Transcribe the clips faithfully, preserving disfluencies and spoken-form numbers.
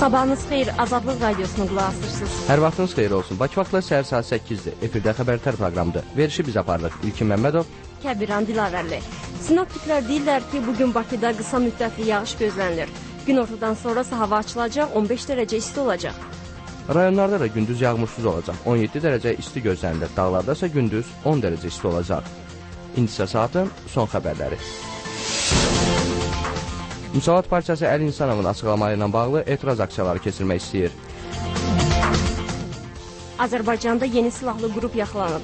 Sabahınız xeyir, Azadlıq Radiosunu qulaq asırsınız. Hər vaxtınız xeyir olsun. Bakı vaxtla səhər saat səkkizdir. Efirdə xəbərlər proqramıdır. Verişi biz aparırıq. İlkin Məmmədov, Kəbiran Dilarərli. Sinoptiklər deyirlər ki, bugün Bakıda qısa müddətli yağış gözlənilir. Gün ortadan sonrası hava açılacaq, on beş dərəcə isti olacaq. Rayonlarda da gündüz yağmursuz olacaq. on yeddi dərəcə isti gözlənilir. Dağlarda isə gündüz on dərəcə isti olacaq. İndisi saatın son xəbərləri. Müsavat Partiyası Əli İnsanovun açıqlamaları ilə bağlı etiraz aksiyaları keçirmək istəyir. Azərbaycanda yeni silahlı qrup yaxalanıb.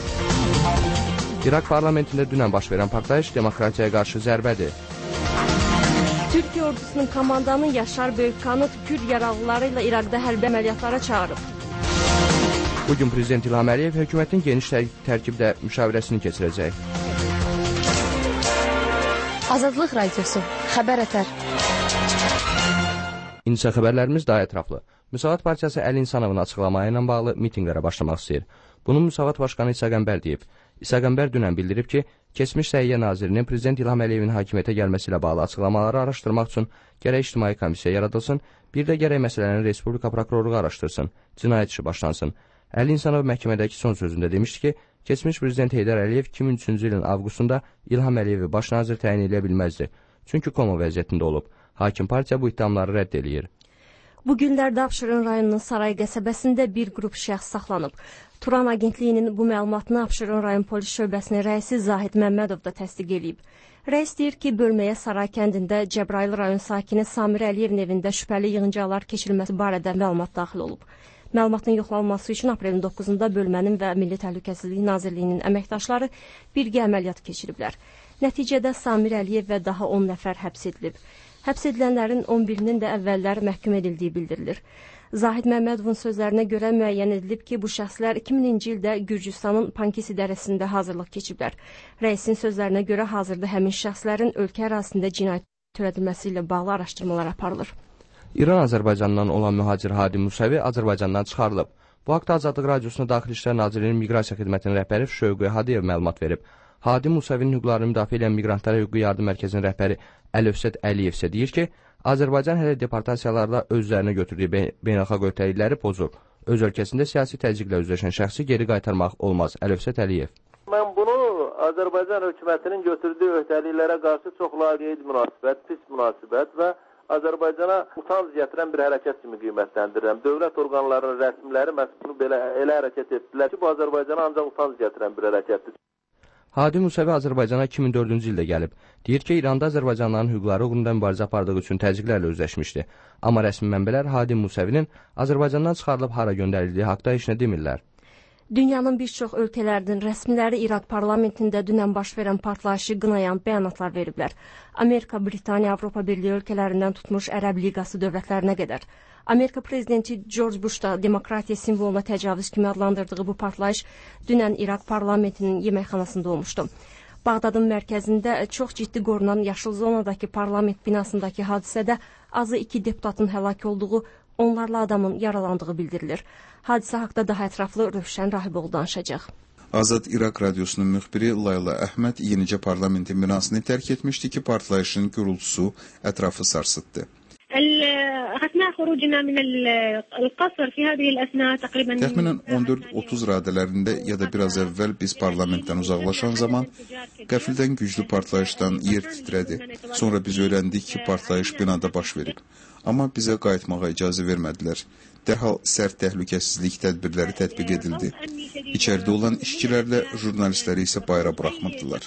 İraq parlamentində dünən baş verən partlayış demokratiyaya qarşı zərbədir. Türkiyə ordusunun komandanı Yaşar Böyükkanıt Kürd yaralıları ilə İraqda hərbi əməliyyatlara çağırıb. Bugün Prezident İlham Əliyev hökumətin geniş tər tərkibdə müşavirəsini keçirəcək. Azadlıq Radiosu, xəbər ətər. İndisə xəbərlərimiz daha ətraflı. Müsavat Partiyası Əli İnsanovun açıqlamaları ilə bağlı mitinqlərə başlamaq istəyir. Bunu Müsavat Başqanı İsa Qəmbər deyib. İsa Qəmbər dünən bildirib ki, keçmiş Səhiyyə Nazirinin Prezident İlham Əliyevin hakimiyyətə gəlməsi ilə bağlı açıqlamaları araşdırmaq üçün gərək ictimai komissiya yaradılsın, bir də gərək məsələni Respublika Prokurorluğu araşdırsın, cinayət işi başlansın. Əli İnsanov məhkəmədəki son sözündə demişdi ki, keçmiş Prezident Heydər Əliyev iki min üçüncü ilin avqustunda İlham Əliyevi baş nazir təyin edə bilməzdi. Çünki koma vəziyyətində olub. Hakim partiya bu iddiaları rədd eləyir. Bu günlərdə Abşeron rayonunun Saray qəsəbəsində bir qrup şəxs saxlanıb. Turan agentliyinin bu məlumatını Abşeron rayon polis şöbəsinin rəisi Zahid Məmmədov da təsdiq edib. Rəis deyir ki, bölməyə Saray kəndində Cəbrayıl rayon sakini Samir Əliyevin evində şübhəli yığıncalar keçirilməsi barədə məlumat daxil olub. Məlumatın yoxlanılması üçün aprelin doqquzunda bölmənin və Milli Təhlükəsizlik Nazirliyinin əməkdaşları birgə əməliyyat keçiriblər. Nəticədə Samir Əliyev və daha on nəfər həbs edilib. Həbs edilənlərin on birinin də əvvəllər məhkum edildiyi bildirilir. Zahid Məmmədovun sözlərinə görə müəyyən edilib ki, bu şəxslər iki minci ildə Gürcüstanın Pankisi dərəsində hazırlıq keçiblər. Rəisin sözlərinə görə hazırda həmin şəxslərin ölkə ərazisində cinayət törədilməsi ilə bağlı araşdırmalar aparılır. İran Azərbaycandan olan mühacir Hadi Musəvi Azərbaycandan çıxarılıb. Bu haqda Azadlıq Radiosuna Daxili İşlər Nazirliyinin Miqrasiya Xidmətinin rəhbəri Şövqü Hadiyev məlumat verib. Hadi Musəvinin hüquqlarını müdafiə edən Miqrantlara Hüquqi Yardım Mərkəzinin rəhbəri Əlövsət Əliyev isə deyir ki, Azərbaycan hələ deportasiyalarla özlərinə götürdüyü beynəlxalq öhdəlikləri pozur. Öz ölkəsində siyasi təzyiqlə üzləşən şəxsi geri qaytarmaq olmaz. Əlövsət Əliyev. Mən bunu Azərbaycan hökumətinin götürdüyü öhdəliklərə qarşı çox laqeyd münasibət, pis münasibət və Azərbaycana utanc gətirən bir hərəkət kimi qiymətləndirirəm. Dövlət orqanlarının rəsmiləri məhz bunu belə elə hərəkət etdilər ki, bu Azərbaycana ancaq utanc gətirən bir hərəkətdir. Hadi Musəvi Azərbaycana iki min dördüncü ildə gəlib. Deyir ki, İranda Azərbaycanlıların hüquqları uğrunda mübarizə apardığı üçün təzyiqlərlə üzləşmişdi. Amma rəsmi mənbələr Hadi Musəvinin Azərbaycandan çıxarılıb hara göndərildiyi haqda heç nə demirlər. Dünyanın bir çox ölkələrinin rəsmiləri İraq parlamentində dünən baş verən partlayışı qınayan bəyanatlar veriblər. Amerika, Britaniya, Avropa Birliyi ölkələrindən tutmuş Ərəb Liqası dövlətlərinə qədər. Amerika prezidenti George Bush da demokratiya simvoluna təcavüz kimi adlandırdığı bu partlayış dünən İraq parlamentinin yeməkxanasında olmuşdu. Bağdadın mərkəzində çox ciddi qorunan yaşıl zonadakı parlament binasındakı hadisədə azı iki deputatın həlak olduğu, onlarla adamın yaralandığı bildirilir. Hadisə haqda daha ətraflı Rövşən Rahiboğlu danışacaq. Azad İraq Radiosunun müxbiri Layla Əhməd yenicə parlamentin binasını tərk etmişdi ki, partlayışın gürültüsü ətrafı sarsıtdı. Təxminən on dörd otuz radələrində ya da biraz əvvəl biz parlamentdən uzaqlaşan zaman qəfildən güclü partlayışdan yer titrədi. Sonra biz öyrəndik ki, partlayış binada baş verib. Amma bizə qayıtmağa icazə vermədilər. Dərhal sərt təhlükəsizlik tədbirləri tətbiq edildi. İçəridə olan işçilərlə jurnalistləri isə bayıra buraxmırdılar.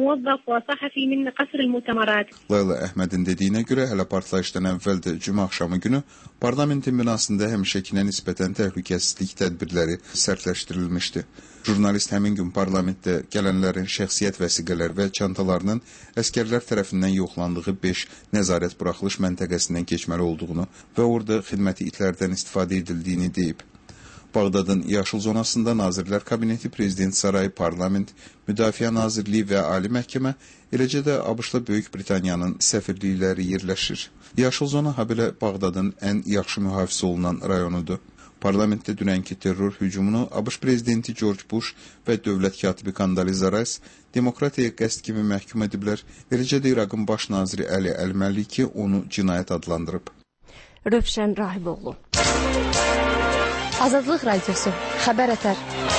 Layla Əhmədin dediyinə görə hələ partlayışdan əvvəl də cümə axşamı günü parlamentin binasında həmişəkinə nisbətən təhlükəsizlik tədbirləri sərtləşdirilmişdi. Jurnalist həmin gün parlamentdə gələnlərin şəxsiyyət vəsiqələr və çantalarının əskərlər tərəfindən yoxlandığı beş nəzarət buraxılış məntəqəsindən keçməli olduğunu və orada xidməti itlərdən istifadə edildiyini deyib. Bağdadın yaşıl zonasında Nazirlər Kabineti, Prezident Sarayı, Parlament, Müdafiə Nazirliyi və Ali Məhkəmə, eləcə də ABŞ-la Böyük Britaniyanın səfirlikləri yerləşir. Yaşıl zona habelə Bağdadın ən yaxşı mühafizə olunan rayonudur. Parlamentdə dünənki terror hücumunu ABŞ prezidenti George Bush və dövlət katibi Kandaliza Rice demokratiyaya qəsd kimi məhkum ediblər. Eləcə də İraqın baş naziri Əli Əl-Məliki onu cinayət adlandırıb. Rövşən Rahiboğlu. Azadlıq Radiosu, Xəbər Ətər.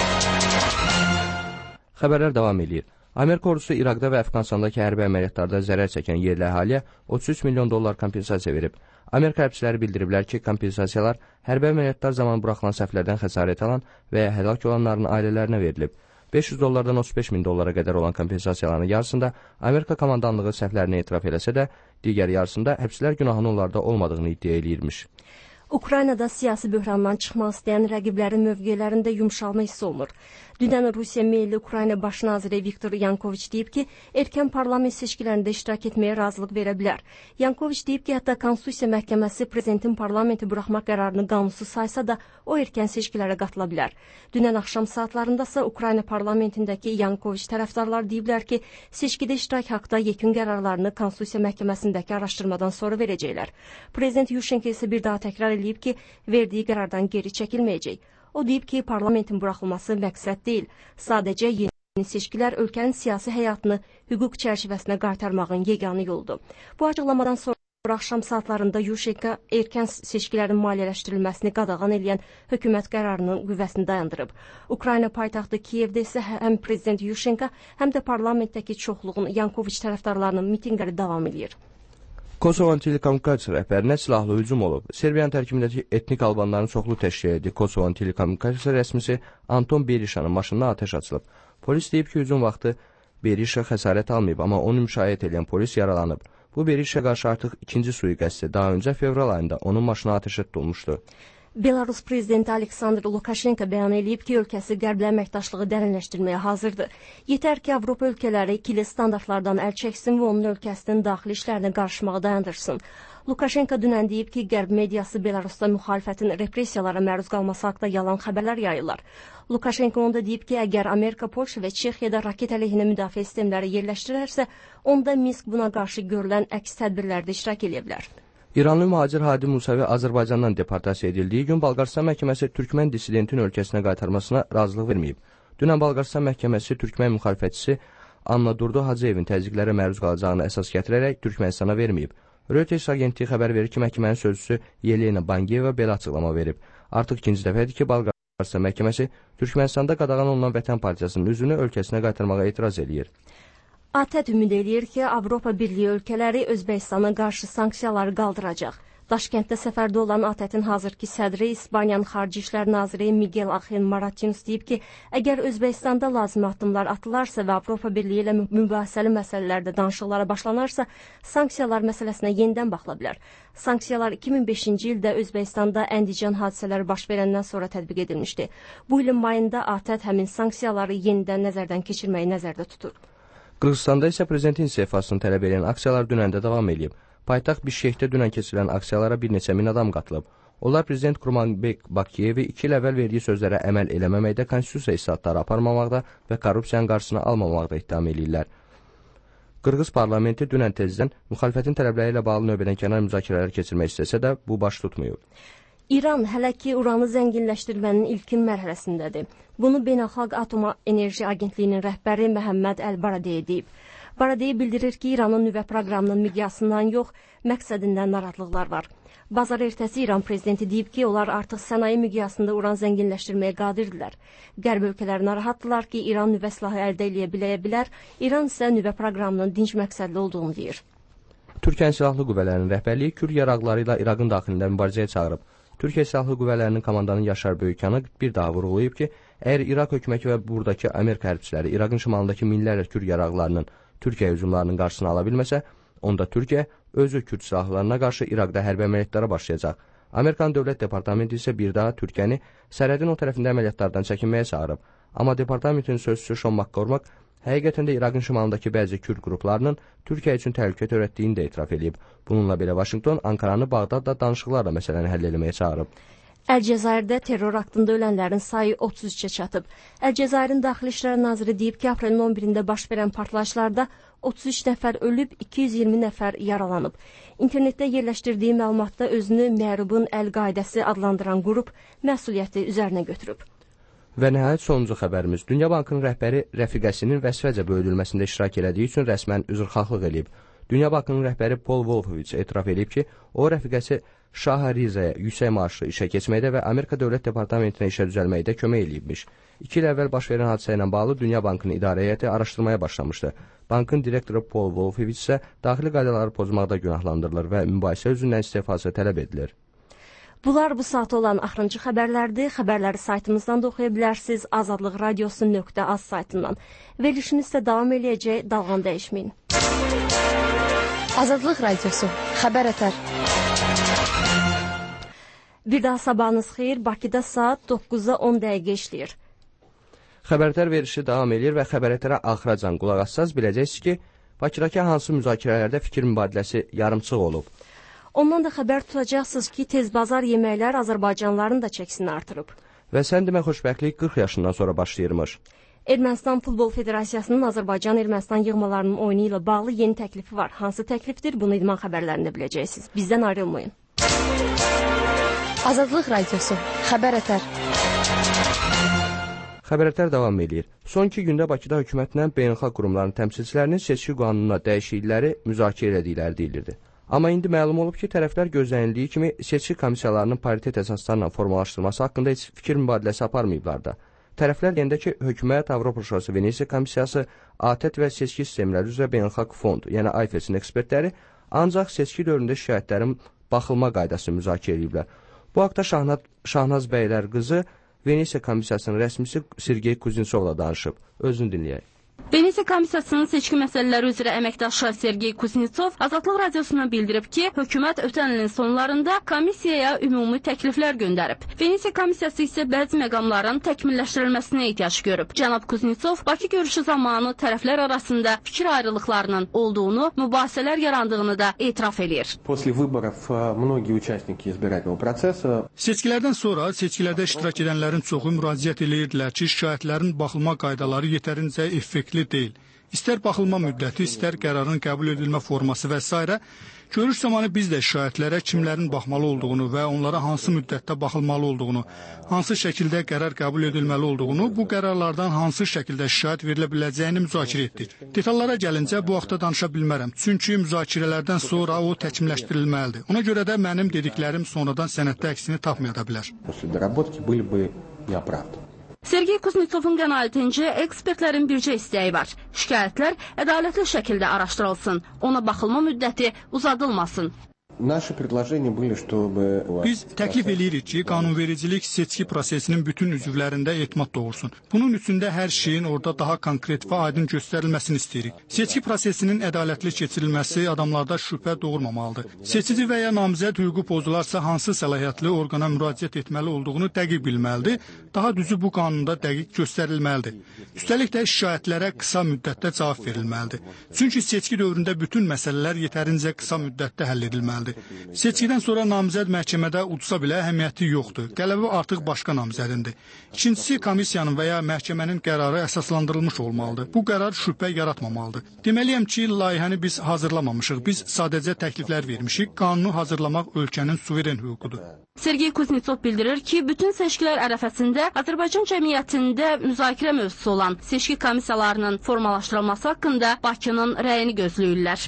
Xəbərlər davam edir. Amerika ordusu İraqda və Əfqanistandakı hərbi əməliyyatlarda zərər çəkən yerli əhaliyə otuz üç milyon dollar kompensasiya verib. Amerika hərbçiləri bildiriblər ki, kompensasiyalar hərbi əməliyyatlar zamanı buraxılan səhvlərdən xəsarət alan və ya həlak olanların ailələrinə verilib. beş yüz dollardan otuz beş min dollara qədər olan kompensasiyaların yarısında Amerika komandanlığı səhvlərini etiraf eləsə də, digər yarısında hərbçilər günahının onlarda olmadığını iddia eləyirmiş. Ukraynada siyasi böhrandan çıxmaq istəyən rəqiblərin mövqelərində yumşalma hiss olunur. Dünən Rusiya Milli Ukrayna Baş naziri Viktor Yankoviç deyib ki, erkən parlament seçkilərində iştirak etməyə razılıq verə bilər. Yankoviç deyib ki, hətta Konstitusiya Məhkəməsi prezidentin parlamenti buraxmaq qərarını qanunsuz saysa da, o erkən seçkilərə qatıla bilər. Dünən axşam saatlarındasa Ukrayna parlamentindəki Yankoviç tərəfdarlar deyiblər ki, seçkidə iştirak haqda yekun qərarlarını Konstitusiya Məhkəməsindəki araşdırmadan sonra verəcəklər. Prezident Yushchenko isə bir daha təkrar eləyib ki, verdiyi qərardan geri çəkilməyəcək. O deyib ki, parlamentin buraxılması məqsəd deyil, sadəcə yeni seçkilər ölkənin siyasi həyatını hüquq çərçivəsinə qaytarmağın yeganə yoludur. Bu açıqlamadan sonra axşam saatlarında Yushchenko erkən seçkilərin maliyyələşdirilməsini qadağan edən hökumət qərarının qüvvəsini dayandırıb. Ukrayna paytaxtı Kiyevdə isə həm prezident Yushchenko, həm də parlamentdəki çoxluğun Yankoviç tərəfdarlarının mitinqləri davam edir. Kosovo telekommunikasiya rəhbərinə silahlı hücum olub. Serbiyanın tərkibindəki etnik albanların çoxlu təşkil edir. Kosovo telekommunikasiya rəsmisi Anton Berişanın maşınına atəş açılıb. Polis deyib ki, hücum vaxtı Berişa xəsarət almayıb, amma onu müşayiət edən polis yaralanıb. Bu Berişa qarşı artıq ikinci sui-qəsdi. Daha öncə fevral ayında onun maşına atəşə tutulmuşdu. Belarus prezidenti Aleksandr Lukashenko bəyan edib ki, ölkəsi qərblə əməkdaşlığı dərinləşdirməyə hazırdır. Yetər ki, Avropa ölkələri ikili standartlardan əl çəksin və onun ölkəsinin daxili işlərinə qarışmağı dayandırsın. Lukashenko dünən deyib ki, qərb mediası Belarusda müxalifətin repressiyalara məruz qalması haqda yalan xəbərlər yayırlar. Lukashenko onda deyib ki, əgər Amerika, Polşa və Çexiyada raket əleyhinə müdafiə sistemləri yerləşdirərsə, onda Minsk buna qarşı görülən əks tədbirlərdə iştirak edə bilər. İranlı mühacir Hadi Musavi Azərbaycandan deportasiya edildiyi gün Balqaristan məhkəməsi Türkmən dissidentin ölkəsinə qaytarmasına razılıq verməyib. Dünən Balqaristan məhkəməsi Türkmən müxalifətçisi Anna Durdu Hacıyevin təzyiqlərə məruz qalacağını əsas gətirərək Türkmənistana verməyib. Reuters agentliyi xəbər verir ki, məhkəmənin sözçüsü Yelena Bangiyeva belə açıqlama verib. Artıq ikinci dəfədir ki, Balqaristan məhkəməsi Türkmənistanda qadağan olunan Vətən Partiyasının üzvünü ölkəsinə qaytarmağa etiraz eləyir. ATƏT ümid eləyir ki, Avropa Birliyi ölkələri Özbəkistana qarşı sanksiyaları qaldıracaq. Daşkənddə səfərdə olan ATƏT-in hazırki sədri İspaniyanın Xarici İşlər naziri Miguel Ángel Martínez deyib ki, əgər Özbəkistanda lazımi addımlar atılarsa və Avropa Birliyi ilə mübahisəli məsələlərdə danışıqlara başlanarsa, sanksiyalar məsələsinə yenidən baxıla bilər. Sanksiyalar iki min beşinci ildə Özbəkistanda Əndican hadisələri baş verəndən sonra tətbiq edilmişdi. Bu ilin mayında ATƏT həmin sanksiyaları yenidən nəzərdən keçirməyi nəzərdə tutur. Qırğızstanda isə prezidentin istifasını tələb edən aksiyalar dünən də davam edib. Paytaxt Bişkekdə dünən keçirilən aksiyalara bir neçə min adam qatılıb. Onlar prezident Kurmanbek Bakiyevi iki il əvvəl verdiyi sözlərə əməl eləməməkdə, konstitusiya islahatları aparmamaqda və korrupsiyanın qarşısını almamaqda ittiham edirlər. Qırğız parlamenti dünən tezdən müxalifətin tələbləri ilə bağlı növbədənkənar müzakirələr keçirmək istəsə də bu baş tutmayıb. İran hələ ki uranı zənginləşdirmənin ilkin mərhələsindədir. Bunu Beynəlxalq Atom Enerji Agentliyinin rəhbəri Məhəmməd Əl-Baradei deyib. Baradei bildirir ki, İranın nüvə proqramının miqyasından yox, məqsədindən narahatlıqlar var. Bazar ertəsi İran prezidenti deyib ki, onlar artıq sənaye miqyasında uran zənginləşdirməyə qadirdirlər. Qərb ölkələri narahatdılar ki, İran nüvə silahı əldə eləyə biləyə bilər, İran isə nüvə proqramının dinc məqsədli olduğunu deyir. Türkiyənin silahlı qüvvələrinin rəhbərliyi Kürd yaraqları ilə İraqın daxilində mübarizəyə çağırıb. Türkiyə silahlı qüvvələrinin komandanı Yaşar Böyükyanı bir daha vurğulayıb ki, əgər İraq hökuməti və buradakı Amerika hərbçiləri İraqın şimalındakı minlərlə Kürd yaraqlarının Türkiyə hücumlarının qarşısını ala bilməsə, onda Türkiyə özü Kürd silahlarına qarşı İraqda hərbi əməliyyatlara başlayacaq. Amerikan Dövlət Departamenti isə bir daha Türkiyəni sərhədin o tərəfində əməliyyatlardan çəkinməyə çağırıb. Amma departamentin sözçüsü Şon McCormack həqiqətən də İraqın şimalındakı bəzi Kürd qruplarının Türkiyə üçün təhlükə törətdiyini də etiraf edib. Bununla belə Vaşinqton Ankaranı Bağdadda danışıqlarla məsələni həll etməyə çağırıb. Əlcəzairdə terror aktında ölənlərin sayı otuz üçə çatıb. Əlcəzairin Daxili İşlər naziri deyib ki, aprelin on birində baş verən partlayışlarda otuz üç nəfər ölüb, iki yüz iyirmi nəfər yaralanıb. İnternetdə yerləşdirdiyi məlumatda özünü Mərubun Əl-Qaidəsi adlandıran qrup məsuliyyəti üzərinə götürüb. Və nəhayət sonuncu xəbərimiz. Dünya Bankının rəhbəri rəfiqəsinin vəzifəcə bölünməsində iştirak elədiyi üçün rəsmən üzrxahlıq edib. Dünya Bankının rəhbəri Paul Wolfowitz etiraf edib ki, o rəfiqəsi Şaharizəyə yüksək maaşlı işə keçməkdə və Amerika Dövlət Departamentinə işə düzəlməkdə kömək eləyibmiş. İki il əvvəl baş verən hadisə ilə bağlı Dünya Bankının idarə heyəti araşdırmaya başlamışdı. Bankın direktoru Paul Wolfowitz isə daxili qaydaları pozmaqda günahlandırılır və mübahisə üzündən istifası tələb edilir. Bunlar bu saat olan axırıncı xəbərlərdir. Xəbərləri saytımızdan da oxuya bilərsiniz. Azadlıq Radiosu nöqtə az saytından. Verilişimiz də davam eləyəcək. Dalğan dəyişməyin. Azadlıq Radiosu. Xəbər ətər. Bir daha sabahınız xeyir. Bakıda saat doqquza on dəqiqə işləyir. Xəbərlər verilişi davam edir və xəbərlərə axıracan qulaq assaz biləcəksiniz ki, Bakıdakı hansı müzakirələrdə fikir mübadiləsi yarımçıq olub. Ondan da xəbər tutacaqsınız ki, tez bazar yeməklər Azərbaycanlıların da çəkisini artırıb. Və sən demə xoşbəxtlik qırx yaşından sonra başlayırmış. Ermənistan Futbol Federasiyasının Azərbaycan-Ermənistan yığmalarının oyunu ilə bağlı yeni təklifi var. Hansı təklifdir? Bunu idman xəbərlərində biləcəksiniz. Bizdən ayrılmayın. Azadlıq Radiosu. Xəbər ətər. Xəbərlər davam edir. Son iki gündə Bakıda hökumətlə beynəlxalq qurumların təmsilçilərinin seçki qanununa dəyişiklikləri müzakirə edildikləri deyilirdi. Amma indi məlum olub ki, tərəflər gözlənildiyi kimi seçki komissiyalarının paritet əsaslarla formalaşdırılması haqqında heç fikir mübadiləsi aparmayıblar da. Tərəflər deyəndə ki, hökumət, Avropa Şurası Venesiya Komissiyası, A T E T və seçki sistemləri üzrə beynəlxalq fond, yəni A I F E-sin ekspertləri ancaq seçki dövründə şikayətlərin baxılma qaydasını müzakirə ediblər. Bu haqda Şahnaz, Şahnaz Bəylər qızı Venesiya Komissiyasının rəsmisi Sergey Kuznetsovla danışıb. Özünü dinləyək. Venesiya Komissiyasının seçki məsələləri üzrə əməkdaşı Sergey Kuznetsov Azadlıq Radiosuna bildirib ki, hökumət ötən ilin sonlarında komissiyaya ümumi təkliflər göndərib. Venesiya Komissiyası isə bəzi məqamların təkmilləşdirilməsinə ehtiyac görüb. Cənab Kuznetsov Bakı görüşü zamanı tərəflər arasında fikir ayrılıqlarının olduğunu, mübahisələr yarandığını da etiraf edir. Seçkilərdən sonra seçkilərdə iştirak edənlərin çoxu müraciət edirdilər ki, şikayətlərin baxılma qaydaları yetərincə effektli deyil. İstər baxılma müddəti, istər qərarın qəbul edilmə forması və s. Görüş zamanı biz də şikayətlərə kimlərin baxmalı olduğunu və onlara hansı müddətdə baxılmalı olduğunu, hansı şəkildə qərar qəbul edilməli olduğunu, bu qərarlardan hansı şəkildə şikayət verilə biləcəyini müzakirə etdik. Detallara gəlincə bu haqda danışa bilmərəm, çünki müzakirələrdən sonra o təkmilləşdirilməlidir. Ona görə də mənim dediklərim sonradan sənəddə əksini tapmaya da bilər. Sergey Kuznetsovun qənaətincə ekspertlərin bircə istəyi var. Şikayətlər ədalətli şəkildə araşdırılsın, ona baxılma müddəti uzadılmasın. Biz təklif eləyirik ki, qanunvericilik seçki prosesinin bütün üzvlərində etimad doğursun. Bunun üçün də hər şeyin orada daha konkret və aydın göstərilməsini istəyirik. Seçki prosesinin ədalətli keçirilməsi adamlarda şübhə doğurmamalıdır. Seçici və ya namizəd hüququ pozularsa hansı səlahiyyətli orqana müraciət etməli olduğunu dəqiq bilməlidir. Daha düzü bu qanunda dəqiq göstərilməlidir. Üstəlik də şikayətlərə qısa müddətdə cavab verilməlidir. Çünki seçki dövründə bütün məsələlər yetərincə qısa müddətdə həll edilməlidir. Seçkidən sonra namizəd məhkəmədə udsa belə əhəmiyyəti yoxdur. Qələbə artıq başqa namizədindir. İkincisi, komissiyanın və ya məhkəmənin qərarı əsaslandırılmış olmalıdır. Bu qərar şübhə yaratmamalıdır. Deməliyəm ki, layihəni biz hazırlamamışıq. Biz sadəcə təkliflər vermişik. Qanunu hazırlamaq ölkənin suveren hüququdur. Sergey Kuznetsov bildirir ki, bütün seçkilər ərəfəsində Azərbaycan cəmiyyətində müzakirə mövzusu olan seçki komissiyalarının formalaşdırılması haqqında Bakının rəyini gözləyirlər.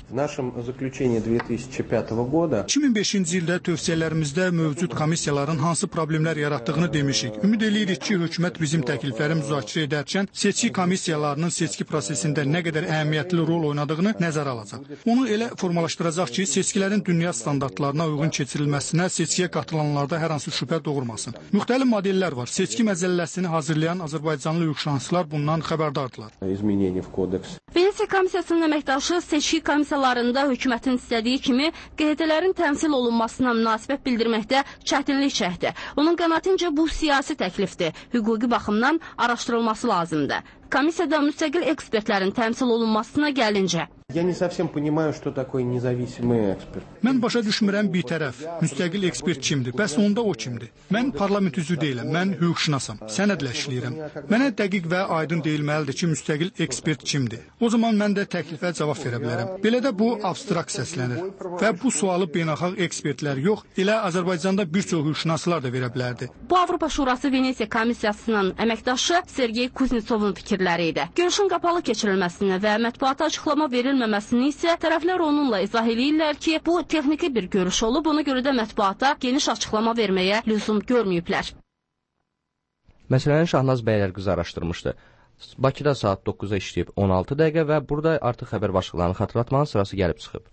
iki min beşinci ildə tövsiyələrimizdə mövcud komissiyaların hansı problemlər yaratdığını demişik. Ümid edirik ki, hökumət bizim təklifləri müzakirə edərkən seçki komissiyalarının seçki prosesində nə qədər əhəmiyyətli rol oynadığını nəzərə alacaq. Onu elə formalaşdıracaq ki, seçkilərin dünya standartlarına uyğun keçirilməsinə seçkiyə qatılanlarda hər hansı şübhə doğurmasın. Müxtəlif modellər var. Seçki məcəlləsini hazırlayan azərbaycanlı hüquqşünaslar bundan xəbərdardılar. Venesiya Komissiyasının əməkdaşı seçki komissiyalarında hökumətin istədiyi kimi Q H D-lərin təmsil olunmasına münasibət bildirməkdə çətinlik çəkdi. Onun qənaətincə bu siyasi təklifdir. Hüquqi baxımdan araşdırılması lazımdır. Komissiyada müstəqil ekspertlərin təmsil olunmasına gəlincə. Mən başa düşmürəm bir tərəf. Müstəqil ekspert kimdir? Bəs onda o kimdir? Mən parlament üzvü deyiləm. Mən hüquqşünasam. Sənədlə işləyirəm. Mənə dəqiq və aydın deyilməlidir ki, müstəqil ekspert kimdir? O zaman mən də təklifə cavab verə bilərəm. Belə də bu abstrakt səslənir. Və bu sualı beynəlxalq ekspertlər yox, elə Azərbaycanda bir çox hüquqşünaslar da verə bilərdi. Bu Avropa Şurası Venesiya Komissiyasının əməkdaşı Sergey Kuznetsovun fikri. fikirləri idi. Görüşün qapalı keçirilməsini və mətbuata açıqlama verilməməsini isə tərəflər onunla izah edirlər ki, bu texniki bir görüş olub, ona görə də mətbuata geniş açıqlama verməyə lüzum görməyiblər. Məsələni Şahnaz Bəylər qızı araşdırmışdı. Bakıda saat doqquzda işləyib on altı dəqiqə və burada artıq xəbər başlıqlarını xatırlatmanın sırası gəlib çıxıb.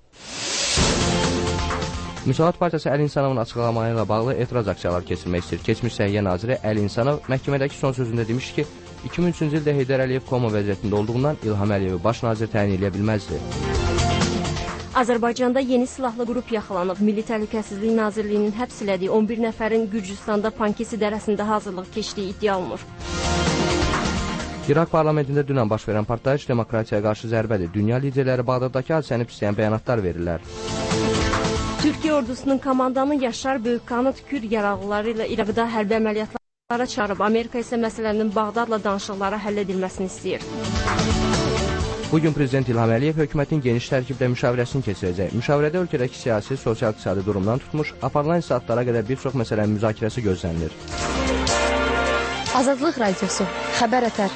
Müsavat Partiyası Əli İnsanovun açıqlamaları ilə bağlı etiraz aksiyaları keçirmək istəyir. Keçmiş Səhiyyə Naziri Əli İnsanov məhkəmədəki son sözündə demiş ki, iki min üçüncü ildə Heydər Əliyev koma vəziyyətində olduğundan İlham Əliyevi baş nazir təyin edə bilməzdi. Azərbaycanda yeni silahlı qrup yaxalanıb. Milli Təhlükəsizlik Nazirliyinin həbs elədiyi on bir nəfərin Gürcüstanda Pankisi dərəsində hazırlıq keçdiyi iddia olunur. İraq parlamentində dünən baş verən partlayış demokratiyaya qarşı zərbədir. Dünya liderləri Bağdaddakı hadisəni pisləyən bəyanatlar verirlər. Türkiyə ordusunun komandanı Yaşar Böyükqanıt Kür yaraqlıları ilə İraqda hərbi əməliyyatlara çağırıb. Amerika isə məsələnin Bağdadla danışıqlara həll edilməsini istəyir. Bugün Prezident İlham Əliyev hökumətin geniş tərkibdə müşavirəsini keçirəcək. Müşavirədə ölkədəki siyasi, sosial-iqtisadi durumdan tutmuş, aparılan saatlara qədər bir çox məsələnin müzakirəsi gözlənilir. Azadlıq Radiosu, xəbər ətər.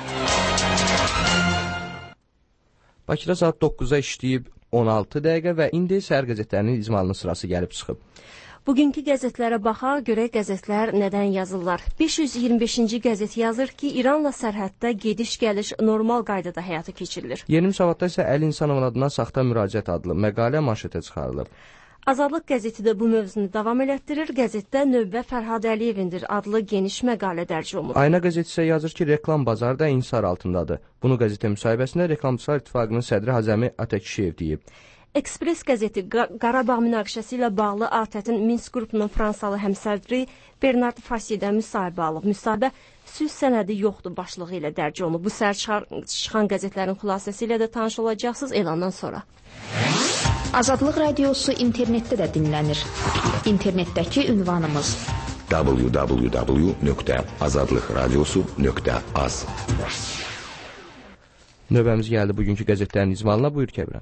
Bakıda saat doqquzda işləyib on altı dəqiqə və indi səhər qəzetlərinin icmalının sırası gəlib çıxıb. Bugünkü qəzetlərə baxaq, görək qəzetlər nədən yazırlar. beş yüz iyirmi beşinci qəzet yazır ki, İranla sərhəddə gediş-gəliş normal qaydada həyata keçirilir. Yeni Müsavatda isə Əli İnsanovun adına saxta müraciət adlı məqalə manşetə çıxarılıb. Azadlıq qəzeti də bu mövzunu davam elətdirir. Qəzetdə növbə Fərhad Əliyevindir adlı geniş məqalə dərc olunur. Ayna qəzeti isə yazır ki, reklam bazarı da inhisar altındadır. Bunu qəzetə müsahibəsində Reklamçılar İttifaqının sədri Hazəmi Atəkişiyev deyib. Ekspres qəzeti Qarabağ münaqişəsi ilə bağlı A T Ə-tin Minsk qrupunun Fransalı həmsədri Bernard Fassidən müsahibə alıb. Müsahibə sülh sənədi yoxdur başlığı ilə dərc olunub. Bu səhər çıxan qəzetlərin xülasəsi ilə də tanış olacaqsınız elandan sonra. Azadlıq Radiosu internetdə də dinlənir. İnternetdəki ünvanımız w w w nöqtə azadlıq radiosu nöqtə az. Növbəmiz gəldi bugünkü qəzetlərin icmalına. Buyur Kəbirən.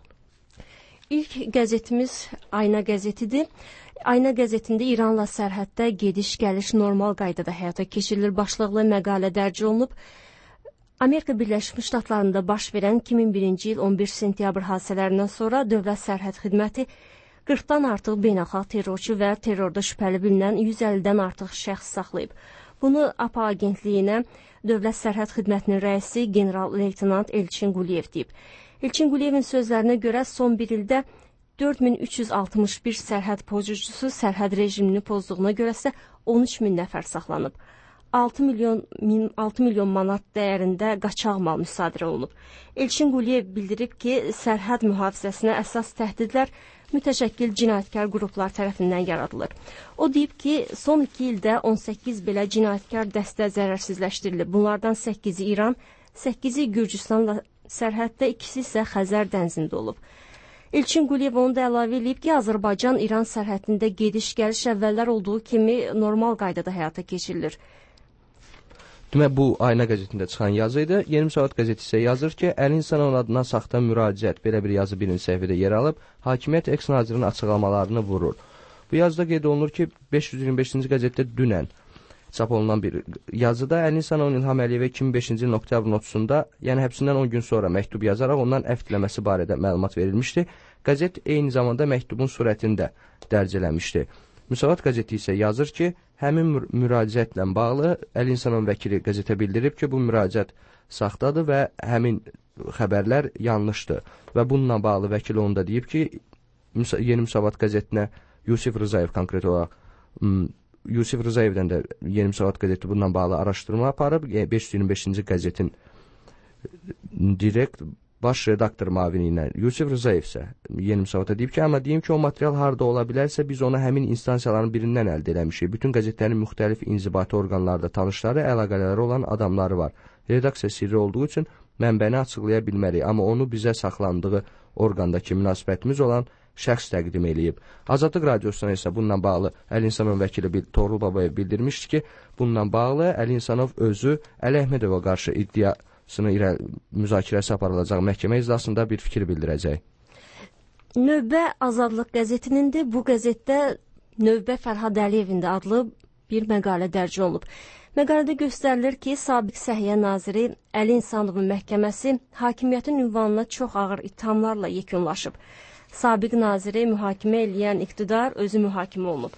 İlk qəzetimiz Ayna qəzetidir. Ayna qəzetində İranla sərhəddə gediş-gəliş normal qaydada həyata keçirilir başlıqlı məqalə dərc olunub. Amerika Birləşmiş Ştatlarında baş verən iki min birinci il on beş sentyabr hadisələrindən sonra Dövlət Sərhəd Xidməti qırxdan artıq beynəlxalq terrorçu və terrorda şübhəli bilinən yüz əllidən artıq şəxs saxlayıb. Bunu A P A agentliyinə Dövlət Sərhəd Xidmətinin rəisi general-leytenant Elçin Quliyev deyib. Elçin Quliyevin sözlərinə görə son bir ildə dörd min üç yüz altmış bir sərhəd pozucusu sərhəd rejimini pozduğuna görə isə on üç min nəfər saxlanıb. altı milyon manat dəyərində qaçaq mal müsadirə olunub. Elçin Quliyev bildirib ki, sərhəd mühafizəsinə əsas təhdidlər mütəşəkkil cinayətkar qruplar tərəfindən yaradılır. O deyib ki, son iki ildə on səkkiz belə cinayətkar dəstə zərərsizləşdirilib. Bunlardan səkkizi İran, səkkizi Gürcüstanla sərhəddə, ikisi isə Xəzər dənizində olub. Elçin Quliyev onu da əlavə edib ki, Azərbaycan-İran sərhədində gediş-gəliş əvvəllər olduğu kimi normal qaydada həyata keçirilir. Demək, bu Ayna qəzetində çıxan yazı idi. Yeni Müsavat qəzeti isə yazır ki, Əli İnsanovun adına saxta müraciət, belə bir yazı birinci səhifədə yer alıb, hakimiyyət eks-nazirinin açıqlamalarını vurur. Bu yazıda qeyd olunur ki, beş yüz iyirmi beşinci qəzetdə dünən çap olunan bir yazıda Əli İnsanovun İlham Əliyevə iki min beşinci ilin oktyabrın otuzunda, yəni həbsindən on gün sonra məktub yazaraq ondan əfv diləməsi barədə məlumat verilmişdi. Qəzet eyni zamanda məktubun surətində dərc eləmişdi. Müsavat qəzeti isə yazır ki, həmin müraciətlə bağlı Əli İnsanovun vəkili qəzetə bildirib ki, bu müraciət saxtadır və həmin xəbərlər yanlışdır. Və bununla bağlı vəkil onda deyib ki, Yeni Müsavat qəzetinə Yusif Rızayev konkret olaraq, Yusif Rızayevdən də Yeni Müsavat qəzeti bununla bağlı araşdırma aparıb. beş yüz iyirmi beşinci qəzetin direkt baş redaktor mavini ilə Yusif Rızayev isə Yeni Müsavata deyib ki, amma deyim ki, o material harda ola bilərsə biz onu həmin instansiyaların birindən əldə eləmişik. Bütün qəzetlərin müxtəlif inzibati orqanlarda tanışları, əlaqələri olan adamları var. Redaksiya sirri olduğu üçün mənbəni açıqlaya bilmərik, amma onu bizə saxlandığı orqandakı münasibətimiz olan şəxs təqdim eləyib. Azadlıq Radiosuna isə bununla bağlı Əli İnsanov vəkili Toğrul Babayev bildirmişdi ki, bununla bağlı Əli İnsanov özü Əli Əhmədova qarşı iddiasını müzakirəsi aparılacaq məhkəmə iclasında bir fikir bildirəcək. Növbə Azadlıq qəzetinindir. Bu qəzetdə Növbə Fərhad Əliyevində adlı bir məqalə dərc olunub. Məqalədə göstərilir ki, sabiq Səhiyyə naziri Əli İnsanovun məhkəməsi hakimiyyətin ünvanına çox ağır ithamlarla yekunlaşıb. Sabiq naziri mühakimə eləyən iqtidar özü mühakimə olunub.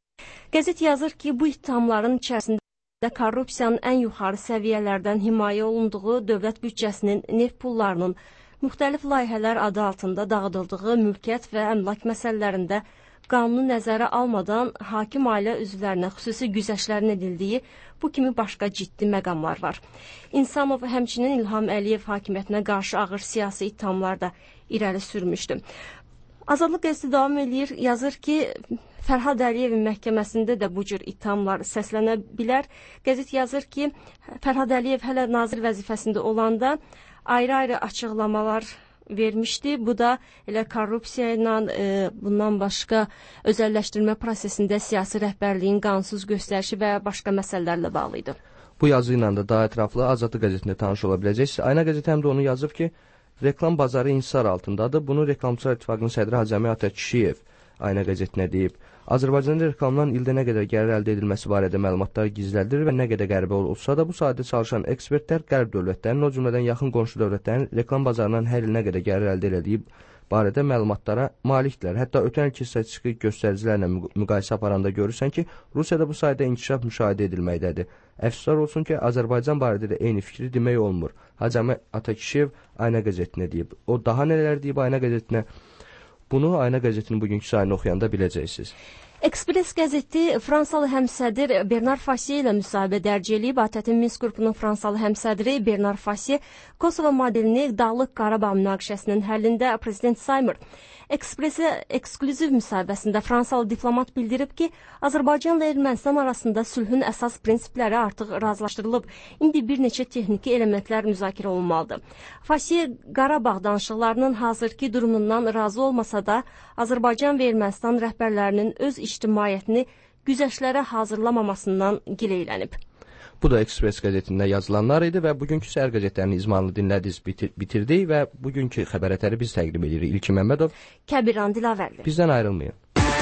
Qəzet yazır ki, bu ithamların içərisində korrupsiyanın ən yuxarı səviyyələrdən himayə olunduğu, dövlət büdcəsinin, neft pullarının, müxtəlif layihələr adı altında dağıdıldığı, mülkiyyət və əmlak məsələlərində qanunu nəzərə almadan hakim ailə üzvlərinə xüsusi güzəştlərin edildiyi bu kimi başqa ciddi məqamlar var. İnsanov həmçinin İlham Əliyev hakimiyyətinə qarşı ağır siyasi ithamlar da irəli sürmüşdü. Azadlıq qəzeti davam edir, yazır ki, Fərhad Əliyevin məhkəməsində də bu cür ithamlar səslənə bilər. Qəzet yazır ki, Fərhad Əliyev hələ nazir vəzifəsində olanda ayrı-ayrı açıqlamalar vermişdi. Bu da elə korrupsiya ilə, e, bundan başqa özəlləşdirmə prosesində siyasi rəhbərliyin qanunsuz göstərişi və başqa məsələlərlə bağlı idi. Bu yazı ilə də daha ətraflı Azadlıq qəzetində tanış ola biləcəksiniz. Ayna qəzeti həm də onu yazıb ki, reklam bazarı inhisar altındadır. Bunu Reklamçılar İttifaqının sədri Hacəmi Atakişiyev Ayna qəzetinə deyib. Azərbaycanda reklamdan ildə nə qədər gəlir əldə edilməsi barədə məlumatlar gizlədilir və nə qədər qəribə olsa da bu sahədə çalışan ekspertlər qərb dövlətlərinin, o cümlədən yaxın qonşu dövlətlərin reklam bazarından hər il nə qədər gəlir əldə edildiyi barədə məlumatlara malikdirlər. Hətta ötən ilki statistik göstəricilərlə müqayisə aparanda görürsən ki, Rusiyada bu sayədə inkişaf müşahidə edilməkdədir. Əfsuslar olsun ki, Azərbaycan barədə də eyni fikri demək olmur. Hacəmi Atakişiyev Ayna qəzetinə deyib. O daha nələr deyib Ayna qəzetinə? Bunu Ayna qəzetinin bugünkü sayını oxuyanda biləcəksiniz. Ekspres qəzeti Fransalı həmsədr Bernard Fassier ilə müsahibə dərc edib. A T T Minsk qrupunun Fransalı həmsədri Bernard Fassier Kosovo modelini Dağlıq Qarabağ münaqişəsinin həllində prezident saymır. Ekspresə eksklüziv müsahibəsində Fransalı diplomat bildirib ki, Azərbaycanla Ermənistan arasında sülhün əsas prinsipləri artıq razılaşdırılıb. İndi bir neçə texniki elementlər müzakirə olunmalıdır. Fassier Qarabağ danışıqlarının hazırki durumundan razı olmasa da, Azərbaycan və Ermənistan rəhbərlərinin öz ictimaiyyətini güzəştlərə hazırlamamasından gileylənib. Bu da Ekspres qəzetində yazılanlar idi və bugünkü səhər qəzetlərinin izmanını dinlədiniz, bitir bitirdik və bugünkü xəbərətəri biz təqdim edirik. İlkin Məmmədov, Kəbiran Dilavərli. Bizdən ayrılmayın.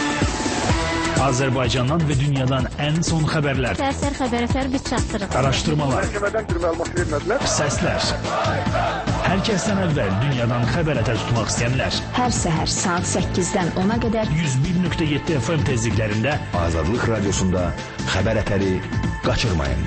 Azərbaycandan və dünyadan ən son xəbərlər. Səhər xəbərətəri biz çatdırıq. Araşdırmalar. Məhkəmədən bir məlumat vermədilər. Səslər. Hər kəsdən əvvəl dünyadan xəbərətər tutmaq istəyənlər. Hər səhər saat səkkizdən ona qədər yüz bir nöqtə yeddi F M tezliklərində Azadlıq radiosunda xəbərətəri qaçırmayın.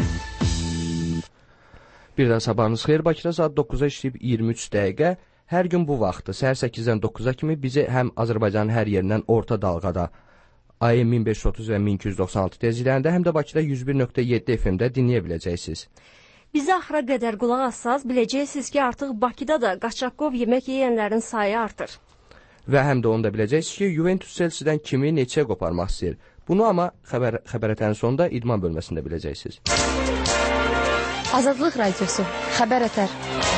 Bir də sabahınız xeyir. Bakıda saat doqquza işləyib iyirmi üç dəqiqə. Hər gün bu vaxtı səhər səkkizdən doqquza kimi bizi həm Azərbaycanın hər yerindən orta dalğada A M min beş yüz otuz və min iki yüz doxsan altı tezliklərində, həm də Bakıda yüz bir nöqtə yeddi F M-də dinləyə biləcəksiniz. Bizə axıra qədər qulaq assaz, biləcəksiniz ki, artıq Bakıda da qaçaqkov yemək yeyənlərin sayı artır. Və həm də onu da biləcəksiniz ki, Juventus Chelsea-dən kimi neçə qoparmaq istəyir. Bunu amma xəbər xəbərətənin sonunda idman bölməsində biləcəksiniz. Azadlıq radiosu, xəbərətər.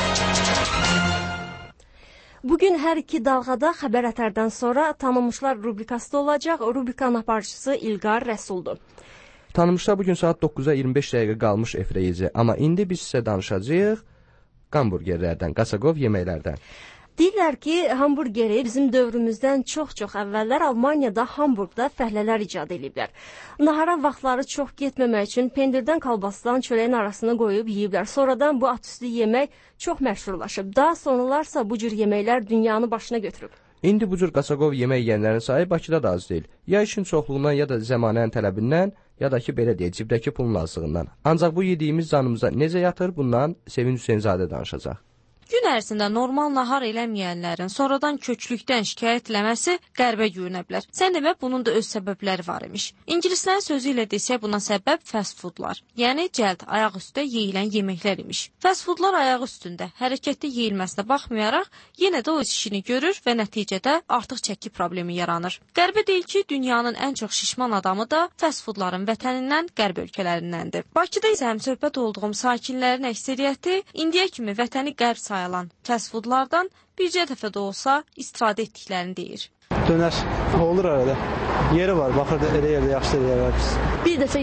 Bugün hər iki dalğada xəbərətərdən sonra tanınmışlar rubrikası olacaq. Rubrikanın aparıcısı İlqar Rəsuldur. Tanınmışlar bugün saat doqquza iyirmi beş dəqiqə qalmış efirə. Amma indi biz sizə danışacağıq hamburgerlərdən, Qasaqov yeməklərdən. Deyirlər ki, hamburgeri bizim dövrümüzdən çox-çox əvvəllər Almaniyada, Hamburqda fəhlələr icad ediblər. Nahara vaxtları çox getməmək üçün pendirdən kalbasdan çörəyin arasına qoyub yeyiblər. Sonradan bu atüstü yemək çox məşhurlaşıb. Daha sonralarsa bu cür yeməklər dünyanı başına götürüb. İndi bu cür Qasaqov yemək yeyənlərin sayı Bakıda da az deyil. Ya işin çoxluğundan, ya da zəmanənin tələbindən, ya da ki, belə deyək, cibdəki pulun azlığından. Ancaq bu yediyimiz canımıza necə yatır, bundan Sevin Hüseynzadə danışacaq. Gün ərzində normal nahar eləməyənlərin sonradan köklükdən şikayət eləməsi qərbə görünə bilər. Sən demə, bunun da öz səbəbləri var imiş. İngilislərin sözü ilə desək, buna səbəb fast foodlar, yəni cəld ayaq üstə yeyilən yeməklər imiş. Fast foodlar ayaq üstündə hərəkətdə yeyilməsinə baxmayaraq, yenə də öz işini görür və nəticədə artıq çəki problemi yaranır. Qərbə deyil ki, dünyanın ən çox şişman adamı da fast foodların vətənindən qərb ölkələrindəndir. Bakıda isə həmsöhbət olduğum sakinlərin əksəriyyəti indiyə kimi vətəni qərb sayılan fast foodlardan bircə dəfə də olsa istifadə etdiklərini deyir. Dönər olur arada. Yeri var, baxır da elə yerdə yaxşı yerlər var. Bir dəfə yemişəm,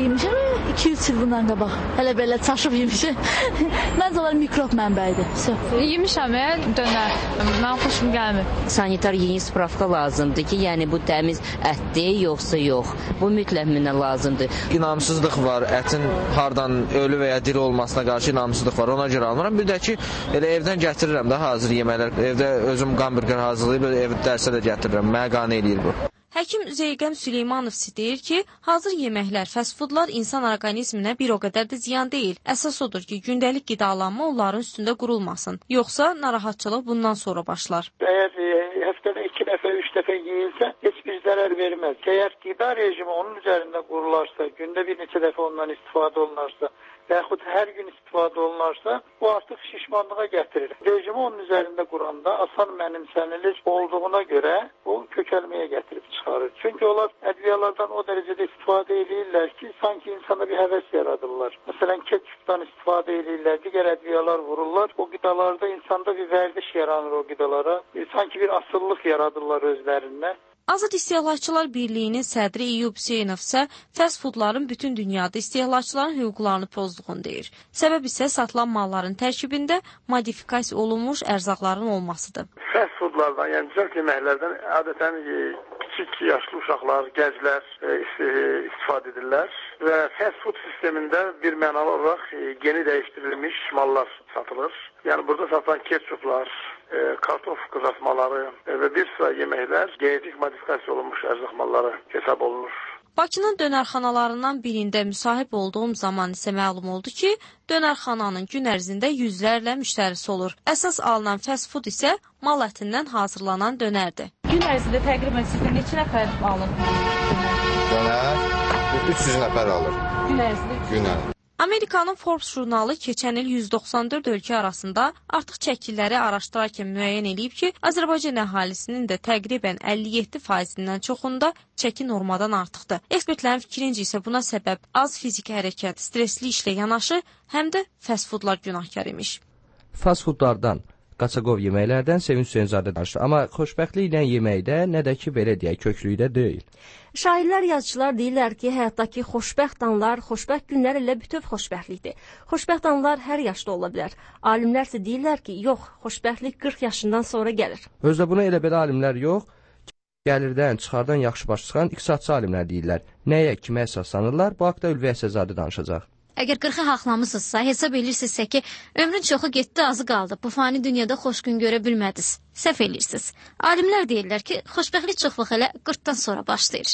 iki üç il bundan qabaq. Hələ belə çaşıb yemişəm. Məncə onlar mikrob mənbəyidir. Yemişəm, dönər. Mən xoşum gəlmir. Sanitar yeni spravka lazımdır ki, yəni bu təmiz ətdir, yoxsa yox. Bu mütləq mənə lazımdır. İnamsızlıq var, ətin hardan ölü və ya diri olmasına qarşı inamsızlıq var. Ona görə almıram. Bir də ki, elə evdən gətirirəm də hazır yeməklər. Evdə özüm qamburger hazırlayıb, evdə dərsə də gətirirəm. Mənə qane eləyir bu. Həkim Zeyqəm Süleymanov deyir ki, hazır yeməklər, fast foodlar insan orqanizminə bir o qədər də ziyan deyil. Əsas odur ki, gündəlik qidalanma onların üstündə qurulmasın. Yoxsa narahatçılıq bundan sonra başlar. Əgər e, həftədə iki dəfə, üç dəfə yeyilsə, heç bir zərər verməz. Əgər qida rejimi onun üzərində qurularsa, gündə bir neçə dəfə ondan istifadə olunarsa, və yaxud hər gün istifadə olunarsa, bu artıq şişmanlığa gətirir. Rejimi onun üzərində quranda asan mənimsənilir olduğuna görə bu kökəlməyə gətirib çıxarır. Çünki onlar ədviyalardan o dərəcədə istifadə edirlər ki, sanki insana bir həvəs yaradırlar. Məsələn, ketçupdan istifadə edirlər, digər ədviyalar vururlar. O qidalarda insanda bir vərdiş yaranır o qidalara. Sanki bir asıllıq yaradırlar özlərindən. Azad İstehlakçılar Birliyinin sədri İyub Hüseynov isə fast foodların bütün dünyada istehlakçıların hüquqlarını pozduğunu deyir. Səbəb isə satılan malların tərkibində modifikasiya olunmuş ərzaqların olmasıdır. Fast foodlardan, yəni cəlt yeməklərdən adətən kiçik yaşlı uşaqlar, gənclər istifadə edirlər və fast food sistemində bir mənalı olaraq yeni dəyişdirilmiş mallar satılır. Yəni burada satılan ketçuplar, e, kartof qızartmaları e, və bir sıra yeməklər genetik modifikasiya olunmuş ərzaq malları hesab olunur. Bakının dönərxanalarından birində müsahib olduğum zaman isə məlum oldu ki, dönərxananın gün ərzində yüzlərlə müştərisi olur. Əsas alınan fast food isə mal ətindən hazırlanan dönərdir. Gün ərzində təqribən sizdə neçə nəfər alır? Dönər üç yüz nəfər alır. Gün ərzində? Gün ərzində. Amerikanın Forbes jurnalı keçən il yüz doxsan dörd ölkə arasında artıq çəkilləri araşdırarkən müəyyən edib ki, Azərbaycan əhalisinin də təqribən əlli yeddi faizindən çoxunda çəki normadan artıqdır. Ekspertlərin fikrincə isə buna səbəb az fiziki hərəkət, stresli işlə yanaşı, həm də fast foodlar günahkar imiş. Fast foodlardan, qaçaqov yeməklərdən Sevinç Hüseynzadə danışdı. Amma xoşbəxtliklə yeməkdə nə də ki, belə deyək, köklükdə deyil. Şairlər, yazıçılar deyirlər ki, həyatdakı xoşbəxt anlar, xoşbəxt günlər ilə bütöv xoşbəxtlikdir. Xoşbəxt anlar hər yaşda ola bilər. Alimlər isə deyirlər ki, yox, xoşbəxtlik qırx yaşından sonra gəlir. Özdə buna elə belə alimlər yox, gəlirdən, çıxardan yaxşı baş çıxan iqtisadçı alimlər deyirlər. Nəyə, kimə əsaslanırlar? Bu haqda Ülviyə Əsəzadə danışacaq. Əgər qırxı haqlamısınızsa, hesab edirsinizsə ki, ömrün çoxu getdi, azı qaldı. Bu fani dünyada xoş gün görə bilmədiniz. Səhv edirsiniz. Alimlər deyirlər ki, xoşbəxtlik çoxluq elə qırxdan sonra başlayır.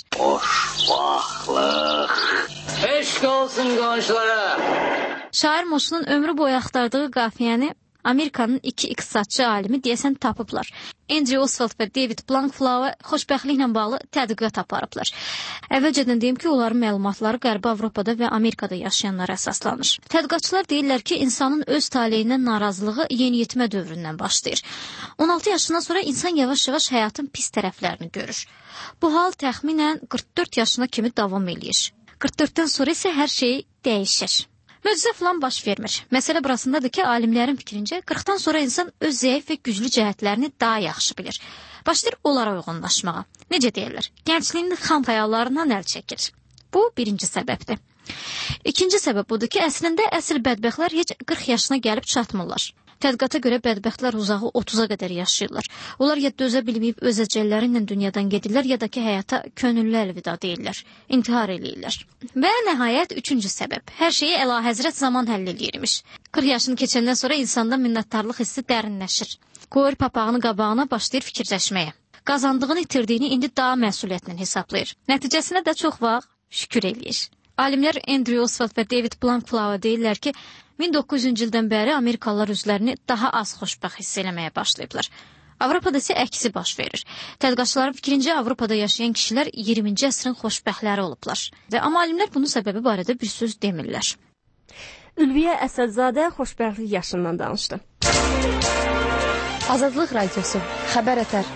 Xoşbəxtlik. Eşq olsun qonşulara. Şair Moşunun ömrü boyu axtardığı qafiyəni Amerikanın iki iqtisadçı alimi deyəsən tapıblar. Andrew Oswald və David Blankflower xoşbəxtliklə bağlı tədqiqat aparıblar. Əvvəlcədən deyim ki, onların məlumatları Qərbi Avropada və Amerikada yaşayanlara əsaslanır. Tədqiqatçılar deyirlər ki, insanın öz taleyindən narazılığı yeniyetmə dövründən başlayır. on altı yaşından sonra insan yavaş-yavaş həyatın pis tərəflərini görür. Bu hal təxminən qırx dörd yaşına kimi davam eləyir. qırx dörddən sonra isə hər şey dəyişir. Möcüzə falan baş vermir. Məsələ burasındadır ki, alimlərin fikrincə qırxdan sonra insan öz zəif və güclü cəhətlərini daha yaxşı bilir. Başlayır onlara uyğunlaşmağa. Necə deyirlər? Gəncliyinin xam xəyallarından əl çəkir. Bu birinci səbəbdir. İkinci səbəb budur ki, əslində əsl bədbəxtlər heç qırx yaşına gəlib çatmırlar. Tədqiqata görə bədbəxtlər uzağı otuz'a qədər yaşayırlar. Onlar ya dözə bilməyib öz əcəlləri ilə dünyadan gedirlər, ya da ki, həyata könüllü əlvida deyirlər, intihar eləyirlər. Və nəhayət üçüncü səbəb. Hər şeyi Əlahəzrət zaman həll eləyirmiş. qırx yaşını keçəndən sonra insanda minnətdarlıq hissi dərinləşir. Qoyur papağını qabağına, başlayır fikirləşməyə. Qazandığını, itirdiyini indi daha məsuliyyətlə hesablayır. Nəticəsinə də çox vaxt şükür eləyir. Alimlər Andrew Oswald və David Blankflower deyirlər ki, min doqquz yüzüncü ildən bəri Amerikalılar özlərini daha az xoşbəxt hiss eləməyə başlayıblar. Avropada isə əksi baş verir. Tədqiqatçıların fikrincə Avropada yaşayan kişilər iyirminci əsrin xoşbəxtləri olublar. Və amma alimlər bunun səbəbi barədə bir söz demirlər. Ülviyə Əsədzadə xoşbəxtlik yaşından danışdı. Azadlıq Radiosu, Xəbər Ətər.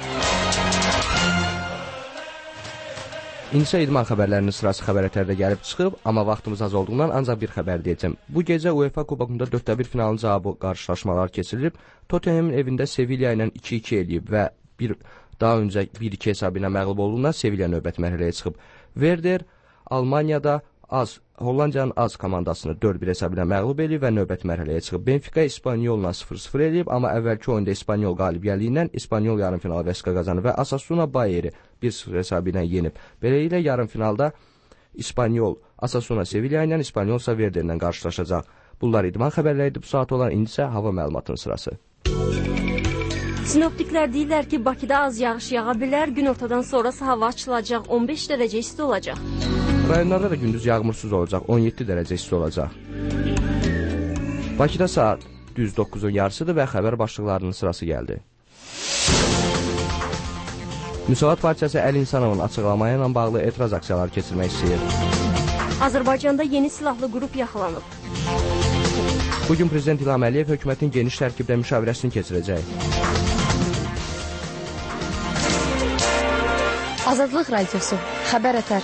İndisə idman xəbərlərinin sırası Xəbər Ətərdə gəlib çıxıb, amma vaxtımız az olduğundan ancaq bir xəbər deyəcəm. Bu gecə UEFA Kubokunda dörddə bir finalın cavabı qarşılaşmalar keçirilib. Tottenham'ın evində Sevilla ilə iki iki eləyib və bir daha öncə bir iki hesabı ilə məğlub olduğundan Sevilla növbəti mərhələyə çıxıb. Werder Almaniyada Az Hollandiyanın Az komandasını dörd bir hesab ilə məğlub edib və növbəti mərhələyə çıxıb. Benfica İspanyolla sıfır sıfır edib, amma əvvəlki oyunda İspanyol qalib gəldiyindən İspanyol yarımfinal vəsiqə qazanıb və Osasuna Bayeri bir sıfır hesabı ilə yenib. Beləliklə yarımfinalda İspanyol Osasuna Sevilla ilə, İspanyol isə Werder ilə qarşılaşacaq. Bunlar idman xəbərləri idi bu saat olan, indi isə hava məlumatının sırası. Sinoptiklər deyirlər ki, Bakıda az yağış yağa bilər, gün ortadan sonrası hava açılacaq, on beş dərəcə isti olacaq. Rayonlarda da gündüz yağmursuz olacaq, on yeddi dərəcə isti olacaq. Bakıda saat düz doqquzun yarısıdır və xəbər başlıqlarının sırası gəldi. Müsavat Partiyası Əli İnsanovun açıqlamaya ilə bağlı etiraz aksiyaları keçirmək istəyir. Azərbaycanda yeni silahlı qrup yaxalanıb. Bugün Prezident İlham Əliyev hökumətin geniş tərkibdə müşavirəsini keçirəcək. Azadlıq Radiosu, xəbər ətər.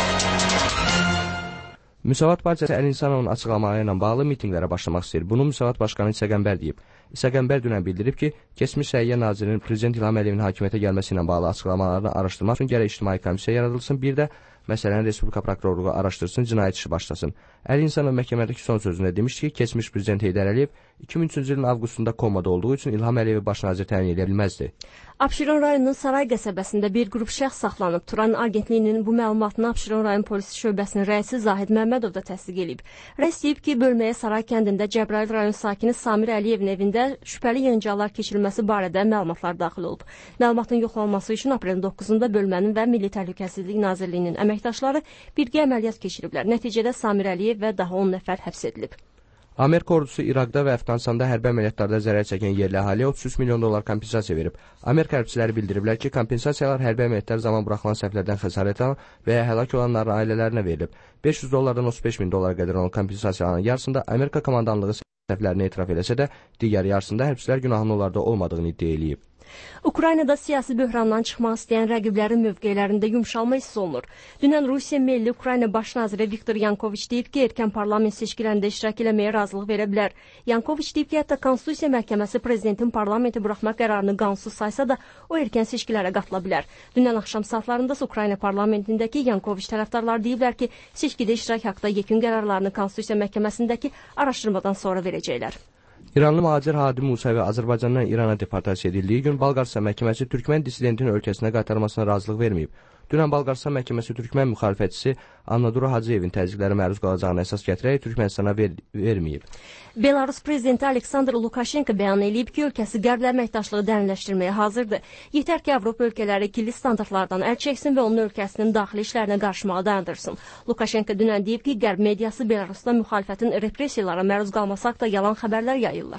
Müsavat Partiyası Əli İnsanovun açıqlamaya ilə bağlı mitinqlərə başlamaq istəyir. Bunu Müsavat Başqanı İsa Qəmbər deyib. İsa Qəmbər dünən bildirib ki, keçmiş Səhiyyə Nazirinin Prezident İlham Əliyevin hakimiyyətə gəlməsi ilə bağlı açıqlamalarını araşdırmaq üçün gərək ictimai komissiya yaradılsın, bir də məsələni Respublika Prokurorluğu araşdırsın, cinayət işi başlasın. Əli İnsanov məhkəmədəki son sözündə demişdi ki, keçmiş Prezident Heydər Əliyev iki min üçüncü ilin avqustunda komada olduğu üçün İlham Əliyevi baş nazir təyin edə bilməzdi. Abşeron rayonunun Saray qəsəbəsində bir qrup şəxs saxlanıb. Turan Agentliyinin bu məlumatını Abşeron rayon polisi şöbəsinin rəisi Zahid Məmmədov da təsdiq edib. Rəis deyib ki, bölməyə Saray kəndində Cəbrayıl rayon sakini Samir Əliyevin evində şübhəli yığıncaqlar keçirilməsi barədə məlumatlar daxil olub. Məlumatın yoxlanması üçün aprelin doqquzunda bölmənin və Milli Təhlükəsizlik Nazirliyinin əməkdaşları birgə əməliyyat keçiriblər. Nəticədə Samir Əliyev və daha on nəfər həbs edilib. Amerika ordusu İraqda və Əfqanistanda hərbi əməliyyatlarda zərər çəkən yerli əhaliyə otuz üç milyon dollar kompensasiya verib. Amerika hərbçiləri bildiriblər ki, kompensasiyalar hərbi əməliyyatlar zaman buraxılan səhvlərdən xəsarət alan və ya həlak olanların ailələrinə verilib. beş yüz dollardan otuz beş min dollar qədər olan kompensasiyaların yarısında Amerika komandanlığı səhvlərini etiraf eləsə də, digər yarısında hərbçilər günahının onlarda olmadığını iddia eləyib. Ukraynada siyasi böhrandan çıxmaq istəyən rəqiblərin mövqelərində yumşalma hiss olunur. Dünən Rusiya Milli Ukrayna Baş naziri Viktor Yankoviç deyib ki, erkən parlament seçkilərində iştirak eləməyə razılıq verə bilər. Yankoviç deyib ki, hətta Konstitusiya Məhkəməsi prezidentin parlamenti buraxma qərarını qanunsuz saysa da, o erkən seçkilərə qatıla bilər. Dünən axşam saatlarında Ukrayna parlamentindəki Yankoviç tərəfdarlar deyiblər ki, seçkidə iştirak haqda yekun qərarlarını Konstitusiya Məhkəməsindəki araşdırmadan sonra verəcəklər. İranlı mühacir Hadi Musavi Azərbaycandan İrana deportasiya edildiyi gün Balqaristan məhkəməsi Türkmən dissidentin ölkəsinə qaytarmasına razılıq verməyib. Dünən Balqaristan məhkəməsi Türkmən müxalifətçisi Annadura Hacıyevin təzyiqlərə məruz qalacağını əsas gətirərək Türkmənistana ver verməyib. Belarus prezidenti Aleksandr Lukashenko bəyan edib ki, ölkəsi qərblə əməkdaşlığı dərinləşdirməyə hazırdır. Yetər ki, Avropa ölkələri ikili standartlardan əl çəksin və onun ölkəsinin daxili işlərinə qarışmağı dayandırsın. Lukashenko dünən deyib ki, qərb mediası Belarusda müxalifətin repressiyalara məruz qalması haqqında yalan xəbərlər yayırlar.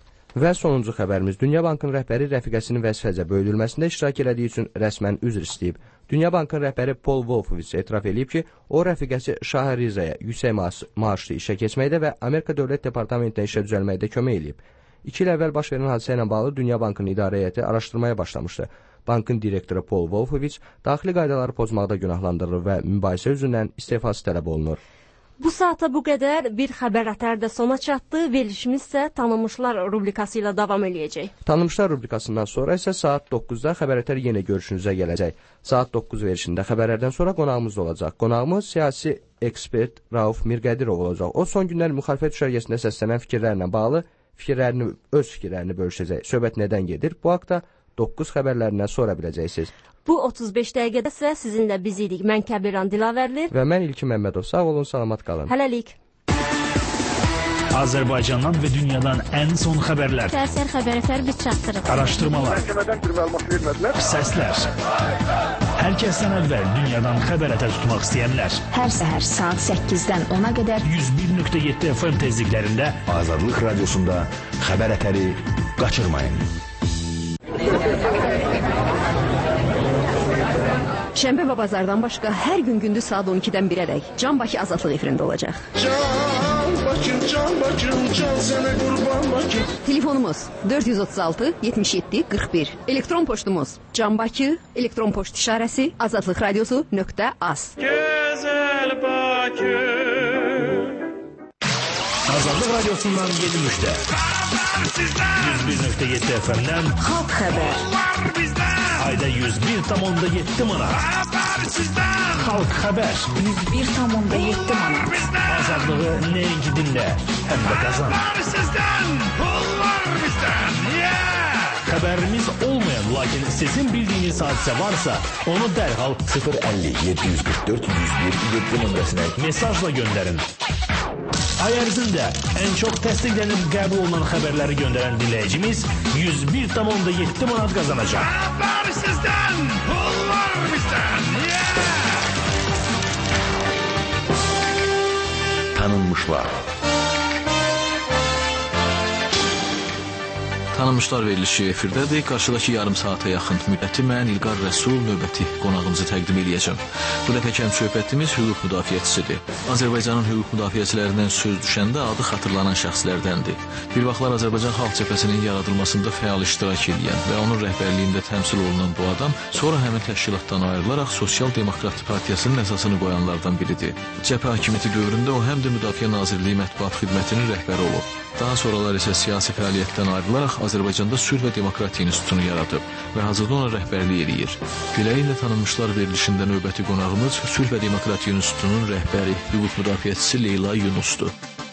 Və sonuncu xəbərimiz, Dünya Bankının rəhbəri rəfiqəsinin vəzifəcə bölünməsində iştirak elədiyi üçün rəsmən üzr istəyib. Dünya Bankının rəhbəri Paul Wolfowitz etiraf edib ki, o rəfiqəsi Şahrizaya yüksək maaşlı işə keçməkdə və Amerika Dövlət Departamentində işə düzəlməkdə kömək edib. İki il əvvəl baş verən hadisə ilə bağlı Dünya Bankının idarə heyəti araşdırmaya başlamışdı. Bankın direktoru Paul Wolfowitz daxili qaydaları pozmaqda günahlandırılır və mübahisə üzündən istefası tələb olunur. Bu saata bu qədər bir xəbər ətərdə sona çatdı. Verilişimiz isə Tanınmışlar rubrikası ilə davam eləyəcək. Tanınmışlar rubrikasından sonra isə saat doqquzda xəbər ətər yenə görüşünüzə gələcək. Saat doqquz verişində xəbərlərdən sonra qonağımız olacaq. Qonağımız siyasi ekspert Rauf Mirqədirov olacaq. O son günlər müxalifət düşərgəsində səslənən fikirlərlə bağlı fikirlərini, öz fikirlərini bölüşəcək. Söhbət nədən gedir? Bu haqda doqquz xəbərlərindən sonra biləcəksiniz. Bu otuz beş dəqiqədə isə sizinlə biz idik. Mən Kəbiran Dilavərli və mən İlkin Məmmədov. Sağ olun, salamat qalın. Hələlik. Azərbaycandan və dünyadan ən son xəbərlər. Səhər xəbər ətər biz çatdırırıq. Araşdırmalar. Məhkəmədən bir məlumat vermədilər. Səslər. Hər kəsdən əvvəl dünyadan xəbər ətər tutmaq istəyənlər. Hər səhər saat səkkizdən ona qədər yüz bir nöqtə yeddi F M tezliklərində Azadlıq Radiosunda xəbər ətəri qaçırmayın. Şənbə və bazardan başqa hər gün gündüz saat on ikidən birədək Can Bakı Azadlıq efirində olacaq. Can Bakım, Can Bakım, Can sənə qurban Bakım. Telefonumuz dörd yüz otuz altı yetmiş yeddi qırx bir. Elektron poçtumuz Can Bakı, elektron poçt işarəsi azadlıq radiosu nöqtə az. Gözəl Bakım. Azadlıq Radiosundan yedi müjdə. yüz bir nöqtə yeddi F M'dən Xalq xəbər. Ayda yüz bir tam onda yeddi manat. Xalq xəbər. yüz bir tam onda yeddi manat. Azadlığı nəinki dinlə, həm də qazan. Sizdən, pul var bizdən. Xəbərimiz olmayan, lakin sizin bildiyiniz hadisə varsa, onu dərhal sıfır əlli yeddi yüz qırx dörd yüz bir yeddi nömrəsinə mesajla göndərin. Ay ərzində ən çox təsdiqlənib qəbul olunan xəbərləri göndərən dinləyicimiz yüz bir tam onda yeddi manat qazanacaq. Xəbər sizdən, pul var bizdən. Tanınmışlar. Tanınmışlar verilişi efirdədir. Qarşıdakı yarım saata yaxın müddəti mən İlqar Rəsul növbəti qonağımızı təqdim edəcəm. Bu dəfəki söhbətimiz hüquq müdafiəçisidir. Azərbaycanın hüquq müdafiəçilərindən söz düşəndə adı xatırlanan şəxslərdəndir. Bir vaxtlar Azərbaycan Xalq Cəbhəsinin yaradılmasında fəal iştirak edən və onun rəhbərliyində təmsil olunan bu adam sonra həmin təşkilatdan ayrılaraq Sosial Demokrat Partiyasının əsasını qoyanlardan biridir. Cəbhə hakimiyyəti dövründə o həm də Müdafiə Nazirliyi Mətbuat Xidmətinin rəhbəri olub. Daha sonralar isə siyasi fəaliyyətdən ayrılaraq Azərbaycanda Sülh və Demokratiya İnstitutunu yaradıb və hazırda ona rəhbərlik eləyir. Beləliklə tanınmışlar verilişində növbəti qonağımız Sülh və Demokratiya İnstitutunun rəhbəri, hüquq müdafiəçisi Leyla Yunusdur.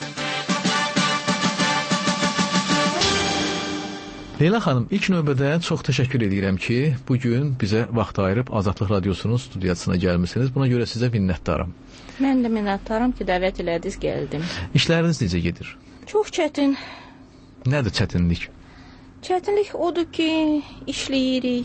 Leyla xanım, ilk növbədə çox təşəkkür edirəm ki, bugün bizə vaxt ayırıb Azadlıq Radiosunun studiyasına gəlmişsiniz. Buna görə sizə minnətdaram. Mən də minnətdaram ki, dəvət elədiniz, gəldim. İşləriniz necə gedir? Çox çətin. Nədir çətinlik? Çətinlik odur ki, işləyirik,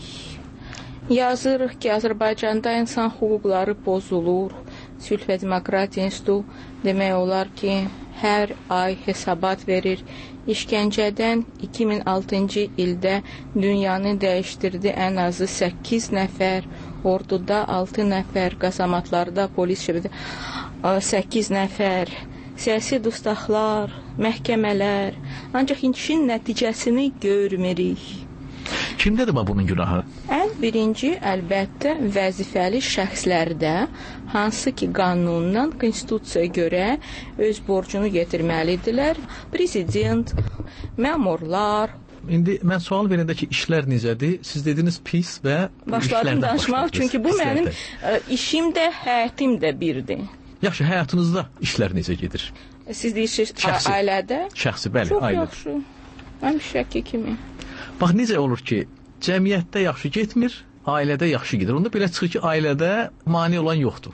yazırıq ki, Azərbaycanda insan hüquqları pozulur. Sülh və Demokratiya İnstitutu demək olar ki, hər ay hesabat verir. İşgəncədən iki min altıncı ildə dünyanı dəyişdirdi ən azı səkkiz nəfər, orduda altı nəfər, qazamatlarda, polis şöbədə səkkiz nəfər. Siyasi dustaqlar, məhkəmələr, ancaq işin nəticəsini görmürük. Kimdədir bunun günahı? Ən birinci, əlbəttə, vəzifəli şəxslərdə, hansı ki, qanundan, konstitusiyaya görə öz borcunu yetirməlidirlər. Prezident, məmurlar. İndi mən sual verəndə ki, işlər necədir? Siz dediniz pis və başladım danışmaq, çünki bu mənim işim də, həyətim də birdir. Yaxşı, həyatınızda işlər necə gedir? Siz deyirsiniz, ailədə? Şəxsi, bəli, çox ailə. Çox yaxşı, həmişəki kimi. Bax, necə olur ki, cəmiyyətdə yaxşı getmir, ailədə yaxşı gedir. Onda belə çıxır ki, ailədə mane olan yoxdur.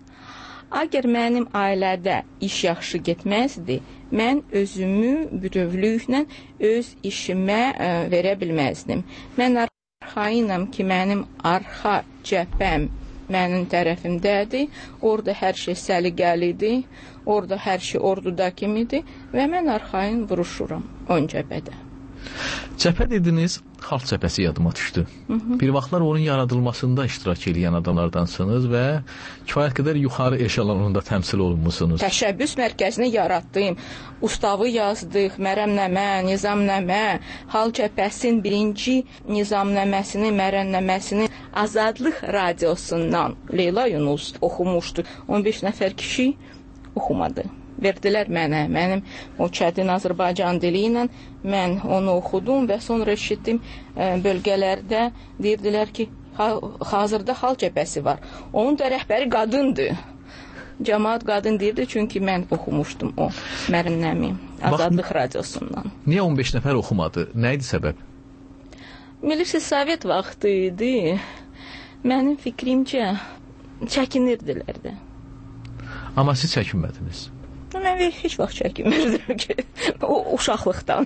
Əgər mənim ailədə iş yaxşı getməzdi, mən özümü bütövlüklə öz işimə ə, verə bilməzdim. Mən arxayınam ki, mənim arxa cəbhəm mənim tərəfimdədir, orada hər şey səliqəlidir, orada hər şey orduda kimidir və mən arxayın vuruşuram ön cəbhədə. Cəbhə dediniz, xalq cəbhəsi yadıma düşdü. Hı -hı. Bir vaxtlar onun yaradılmasında iştirak edən adamlardansınız və kifayət qədər yuxarı eşelonunda təmsil olunmusunuz. Təşəbbüs mərkəzini yaratdım, ustavı yazdıq, mərəmnəmə, nizamnəmə, xalq cəbhəsinin birinci nizamnəməsini, mərəmnəməsini Azadlıq Radiosundan Leyla Yunus oxumuşdu. on beş nəfər kişi oxumadı. Verdilər mənə, mənim o çətin Azərbaycan dili ilə mən onu oxudum və sonra eşitdim bölgələrdə deyirdilər ki, hazırda xalq cəbhəsi var. Onun da rəhbəri qadındır. Cəmaat qadın deyirdi, çünki mən oxumuşdum o mərəmnəmi Azadlıq Radiosundan. Niyə on beş nəfər oxumadı? Nə idi səbəb? Bilirsiniz, Sovet vaxtı idi. Mənim fikrimcə çəkinirdilər də. Amma siz çəkinmədiniz. Mən heç vaxt çəkinmirdim ki, o uşaqlıqdan.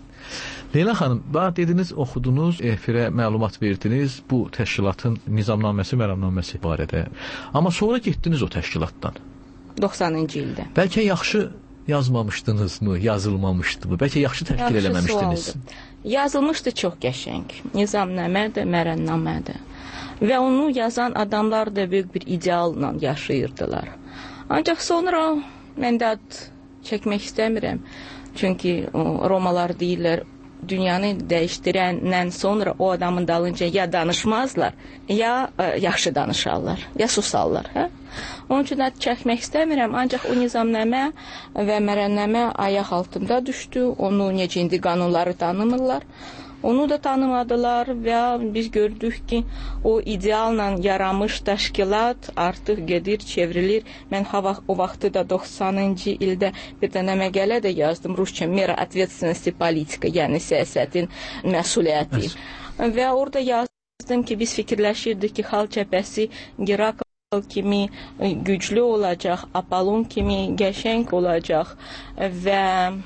Leyla xanım, bax dediniz, oxudunuz, efirə məlumat verdiniz bu təşkilatın nizamnaməsi, mərəmnaməsi barədə. Amma sonra getdiniz o təşkilatdan. doxsanıncı ildə. Bəlkə yaxşı yazmamışdınızmı, yazılmamışdımı? Bəlkə yaxşı təşkil yaxşı eləməmişdiniz? Sualdır. Yazılmışdı çox qəşəng. Nizamnamə də, mərəmnamə də. Və onu yazan adamlar da böyük bir idealla yaşayırdılar. Ancaq sonra mən də ad çəkmək istəmirəm. Çünki o, Romalar deyirlər, dünyanı dəyişdirəndən sonra o adamın dalınca ya danışmazlar, ya ə, yaxşı danışarlar, ya susarlar. Hə? Onun üçün ad çəkmək istəmirəm, ancaq o nizamnamə və mərənnəmə ayaq altında düşdü. Onu necə indi qanunları tanımırlar. Onu da tanımadılar və biz gördük ki, o idealla yaranmış təşkilat artıq gedir, çevrilir. Mən hava, o vaxtı da doxsanıncı ildə bir dənə məqalə də yazdım. Rusça mera ответственности politika, yəni siyasətin məsuliyyəti. Və orada yazdım ki, biz fikirləşirdik ki, xalq cəbhəsi Gerakl kimi güclü olacaq, Apollon kimi qəşəng olacaq və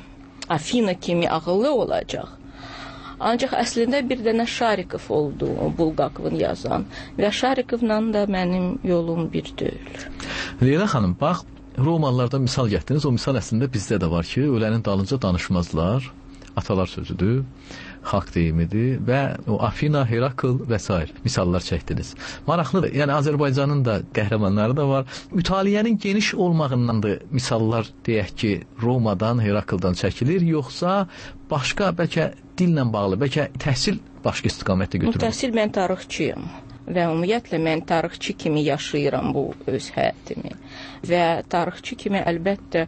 Afina kimi ağıllı olacaq. Ancaq əslində bir dənə Şarikov oldu, Bulgakovun yazan və Şarikovla da mənim yolum bir deyil. Leyla xanım, bax, romanlarda misal gətirdiniz, o misal əslində bizdə də var ki, ölənin dalınca danışmazlar, atalar sözüdür, xalq deyimidir və o Afina, Herakl və s. misallar çəkdiniz. Maraqlıdır, yəni Azərbaycanın da qəhrəmanları da var. Mütaliənin geniş olmağından da misallar deyək ki, Romadan, Herakldan çəkilir, yoxsa başqa, bəlkə dillə bağlı, bəlkə təhsil başqa istiqamətdə götürülür? Təhsil mən tarixçiyəm və ümumiyyətlə mən tarixçi kimi yaşayıram bu öz həyatımı və tarixçi kimi əlbəttə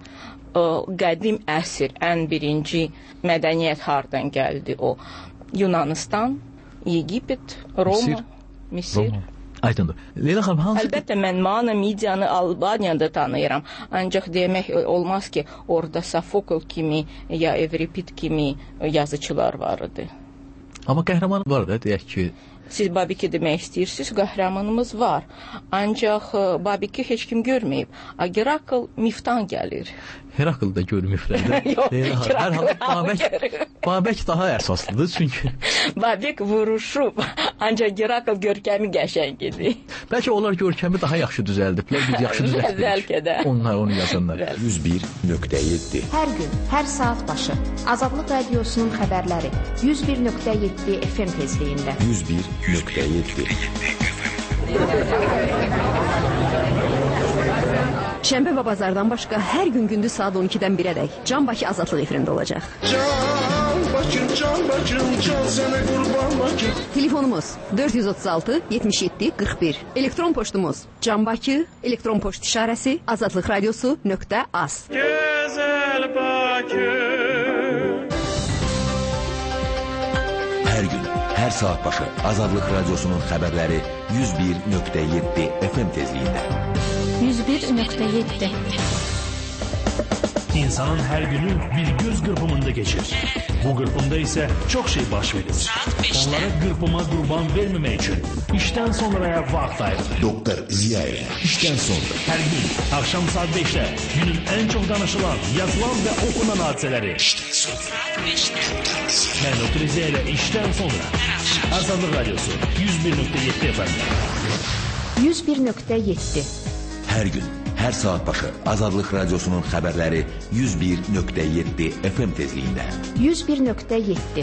o qədim əsr, ən birinci mədəniyyət hardan gəldi o? Yunanistan, Egipet, Roma, Misir. Roma. Aydındır. Leyla xanım, hansı... Əlbəttə, mən Mana, Midiyanı, Albaniyada tanıyıram. Ancaq demək olmaz ki, orada Sofokl kimi, ya Evripid kimi yazıçılar var idi. Amma qəhrəman var da, deyək ki... Siz Babiki demək istəyirsiniz, qəhrəmanımız var. Ancaq Babiki heç kim görməyib. Gerakl miftan gəlir. Herakl da görməyiblər. Yox, hər halda Babək, Babək daha əsaslıdır, çünki... Babik vuruşub, ancaq Gerakl görkəmi qəşəng idi. Bəlkə onlar görkəmi daha yaxşı düzəldiblər, biz yaxşı düzəltdik. Bəlkə də. Onlar onu yazanlar. yüz bir nöqtə yeddi. Hər gün, hər saat başı Azadlıq Radiosunun xəbərləri yüz bir nöqtə yeddi F M tezliyində. yüz bir nöqtə yeddi. Şənbə və bazardan başqa hər gün gündüz saat on ikidən birədək Can Bakı Azadlıq efirində olacaq. Can Bakım, Can Bakım, can sənə qurban Bakım. Telefonumuz dörd yüz otuz altı yetmiş yeddi qırx bir. Elektron poçtumuz canbakı, elektron poçt işarəsi azadlıq radiosu nöqtə az. Gözəl Bakım. Hər gün, hər saat başı Azadlıq Radiosunun xəbərləri yüz bir nöqtə yeddi F M tezliyində. yüz bir nöqtə yeddi. İnsanın hər günü bir göz qırpımında geçir. Bu qırpımda isə çox şey baş verir. Onlara qırpıma qurban verməmək üçün işdən sonraya vaxt ayırır. Doktor Ziya ilə işdən sonra. Hər gün axşam saat beşdə günün ən çox danışılan, yazılan və okunan hadisələri. İşdən sonra. Mən Doktor Ziya ilə işdən sonra. Azadlıq Radiosu yüz bir nöqtə yeddi F M. yüz bir nöqtə yeddi. Hər gün, hər saat başı Azadlıq Radiosunun xəbərləri yüz bir nöqtə yeddi F M tezliyində. yüz bir nöqtə yeddi.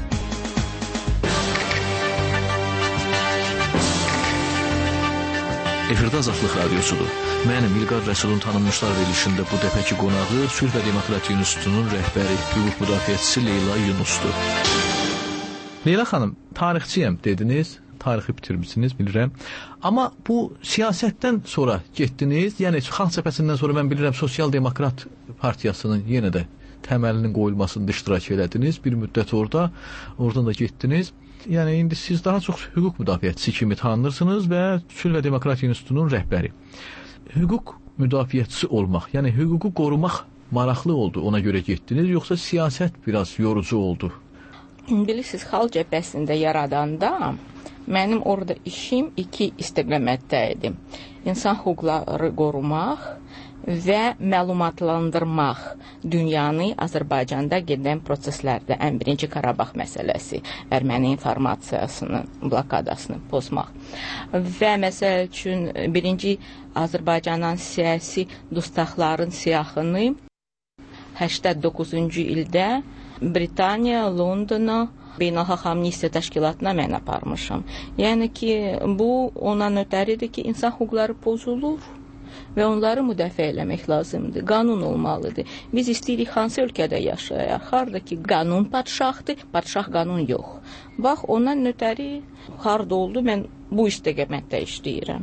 Efirdə Azadlıq Radiosudur. Mənim İlqar Rəsulun tanınmışlar verilişində bu dəfəki qonağı Sülh və Demokratiya İnstitutunun rəhbəri, hüquq müdafiəçisi Leyla Yunusdur. Leyla xanım, tarixçiyəm dediniz, tarixi bitirmişsiniz, bilirəm. Amma bu siyasətdən sonra getdiniz, yəni Xalq Cəbhəsindən sonra mən bilirəm Sosial Demokrat Partiyasının yenə də təməlinin qoyulmasında iştirak elədiniz. Bir müddət orada, oradan da getdiniz. Yəni indi siz daha çox hüquq müdafiəçisi kimi tanınırsınız və Sülh və Demokratiya İnstitutunun rəhbəri. Hüquq müdafiəçisi olmaq, yəni hüququ qorumaq maraqlı oldu, ona görə getdiniz, yoxsa siyasət biraz yorucu oldu? Bilirsiniz, Xalq Cəbhəsində yaradanda mənim orada işim iki istiqamətdə idi. İnsan hüquqları qorumaq və məlumatlandırmaq dünyanı Azərbaycanda gedən proseslərdə. Ən birinci Qarabağ məsələsi, erməni informasiyasının blokadasını pozmaq. Və məsəl üçün birinci Azərbaycanın siyasi dustaqların siyahını səksən doqquzuncu ildə Britaniya, Londona, Beynəlxalq Amnistiya Təşkilatına mən aparmışam. Yəni ki, bu ondan ötəridir ki, insan hüquqları pozulur və onları müdafiə eləmək lazımdır. Qanun olmalıdır. Biz istəyirik hansı ölkədə yaşayaq. Harda ki, qanun padşahdır, padşah qanun yox. Bax, ondan ötəri harda oldu, mən bu istiqamətdə işləyirəm.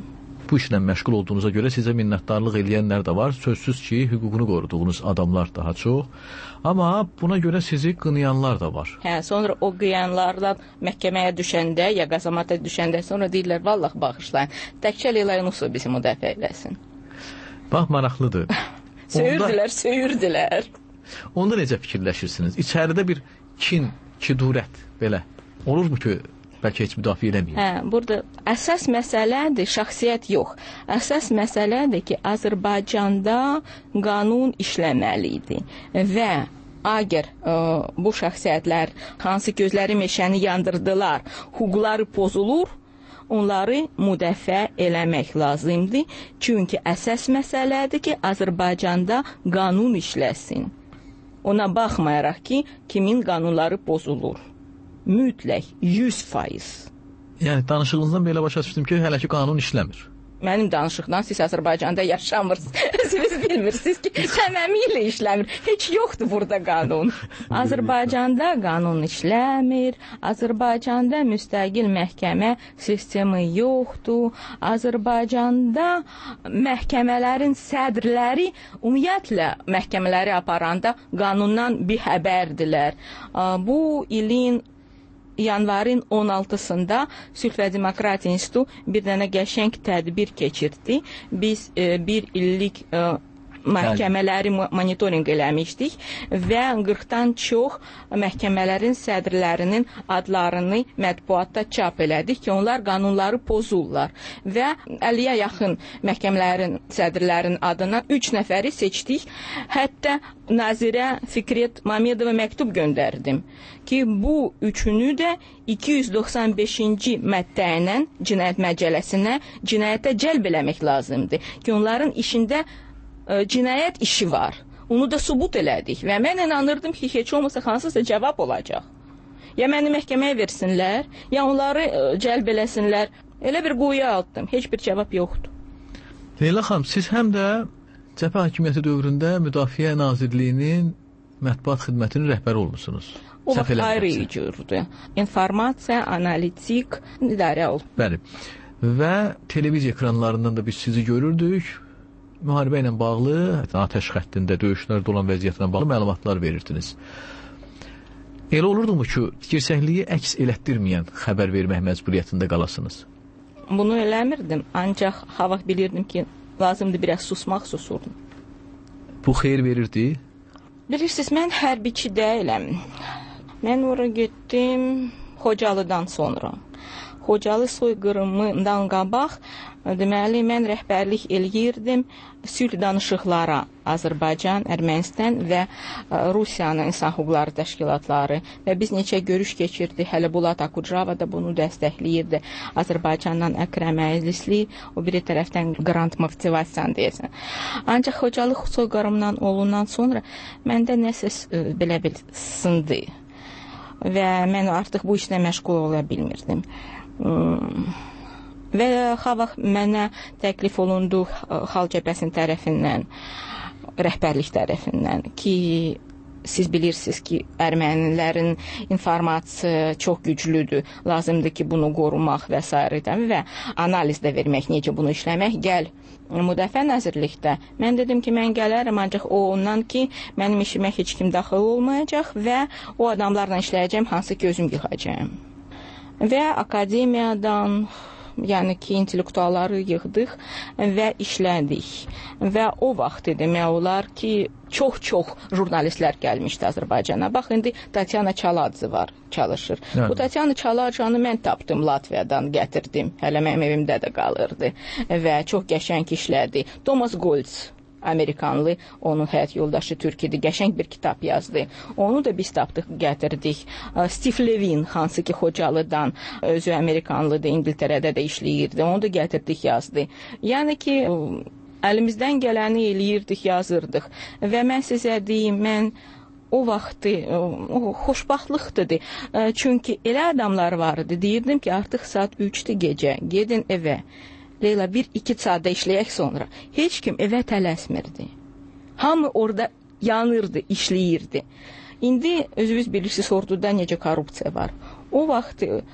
bu işlə məşğul olduğunuza görə sizə minnətdarlıq eləyənlər də var. Sözsüz ki, hüququnu qoruduğunuz adamlar daha çox. Amma buna görə sizi qınayanlar da var. Hə, sonra o qıyanlardan məhkəməyə düşəndə, ya qazamata düşəndə sonra deyirlər, vallah bağışlayın. Təkcə Leyla Yunusov bizi müdafiə eləsin. Bax, maraqlıdır. Söyürdülər, söyürdülər. Onda necə fikirləşirsiniz? İçəridə bir kin, kidurət belə olurmu ki, bəlkə heç müdafiə eləməyim? Hə, burada əsas məsələdir, şəxsiyyət yox. Əsas məsələdir ki, Azərbaycanda qanun işləməlidir və əgər ə, bu şəxsiyyətlər hansı gözləri meşəni yandırdılar, hüquqları pozulur, onları müdafiə eləmək lazımdır. Çünki əsas məsələdir ki, Azərbaycanda qanun işləsin. Ona baxmayaraq ki, kimin qanunları pozulur. Mütləq yüz faiz. Yəni danışığınızdan belə başa düşdüm ki, hələ ki qanun işləmir. Mənim danışıqdan siz Azərbaycanda yaşamırsınız. Siz bilmirsiniz ki, tamamilə işləmir. Heç yoxdur burada qanun. Azərbaycanda qanun işləmir. Azərbaycanda müstəqil məhkəmə sistemi yoxdur. Azərbaycanda məhkəmələrin sədrləri ümumiyyətlə məhkəmələri aparanda qanundan bir xəbərdilər. Bu ilin yanvarın on altısında Sülh və Demokratiya İnstitutu bir dənə qəşəng tədbir keçirdi. Biz e, bir illik e, məhkəmələri monitorinq eləmişdik və qırxdan çox məhkəmələrin sədrlərinin adlarını mətbuatda çap elədik ki, onlar qanunları pozurlar və əlliyə yaxın məhkəmələrin sədrlərinin adına üç nəfəri seçdik. Hətta Nazirə Fikrət Mamedova məktub göndərdim ki, bu üçünü də iki yüz doxsan beşinci maddə ilə cinayət məcəlləsinə cinayətə cəlb eləmək lazımdır ki, onların işində cinayət işi var. Onu da sübut elədik və mən inanırdım ki, heç olmasa hansısa cavab olacaq. Ya məni məhkəməyə versinlər, ya onları cəlb eləsinlər. Elə bir quyuya atdım, heç bir cavab yoxdur. Leyla xanım, siz həm də Cəbhə hakimiyyəti dövründə Müdafiə Nazirliyinin mətbuat xidmətinin rəhbəri olmusunuz. O vaxt ayrı cürdür. İnformasiya, analitik idarə oldu. Bəli. Və televiziya ekranlarından da biz sizi görürdük. Müharibə ilə bağlı, atəş xəttində döyüşlərdə olan vəziyyətlə bağlı məlumatlar verirdiniz. Elə olurdumu ki, girsəkliyi əks elətdirməyən xəbər vermək məcburiyyətində qalasınız? Bunu eləmirdim, ancaq hava bilirdim ki, lazımdır biraz susmaq, susurdum. Bu xeyir verirdi? Bilirsiniz, mən hərbiçi deyiləm. Mən ora getdim Xocalıdan sonra. Xocalı soyqırımından qabaq, deməli, mən rəhbərlik eləyirdim sülh danışıqlara Azərbaycan, Ermənistan və Rusiyanın insan hüquqları təşkilatları və biz neçə görüş keçirdik. Hələ Bulat Akudjava da bunu dəstəkləyirdi. Azərbaycandan Əkrəm Əzlisli, o biri tərəfdən Qrant Motivasiyan deyəsən. Ancaq Xocalı soyqırımından olundan sonra məndə nəsə belə bir sındı və mən artıq bu işlə məşğul ola bilmirdim. Və xavaq mənə təklif olundu Xalq Cəbhəsinin tərəfindən, rəhbərlik tərəfindən ki, siz bilirsiniz ki, ermənilərin informasiya çox güclüdür, lazımdır ki, bunu qorumaq və s. və analiz də vermək, necə bunu işləmək, gəl Müdafiə Nazirlikdə. Mən dedim ki, mən gələrəm, ancaq o ondan ki, mənim işimə heç kim daxil olmayacaq və o adamlarla işləyəcəm, hansı ki, özüm yığacağım. Və akademiyadan, yəni ki, intellektualları yığdıq və işlədik. Və o vaxt demək olar ki, çox-çox jurnalistlər gəlmişdi Azərbaycana. Bax, indi Tatyana Çaladze var, çalışır. Yəni. Bu Tatyana Çalacanı mən tapdım Latviyadan, gətirdim. Hələ mənim evimdə də qalırdı və çox qəşəng işlədi. Thomas Goltz, Amerikanlı, onun həyat yoldaşı Türkiyədə qəşəng bir kitab yazdı. Onu da biz tapdıq, gətirdik. Steve Levin, hansı ki, Xocalıdan, özü Amerikanlıdır, İngiltərədə də işləyirdi. Onu da gətirdik, yazdı. Yəni ki, əlimizdən gələni eləyirdik, yazırdıq. Və mən sizə deyim, mən o vaxtı, o xoşbaxtlıqdır. Çünki elə adamlar vardı, deyirdim ki, artıq saat üçdür gecə, gedin evə. Leyla, bir iki saatda işləyək sonra. Heç kim evə tələsmirdi. Hamı orada yanırdı, işləyirdi. İndi özünüz bilirsiniz, orduda necə korrupsiya var. O vaxt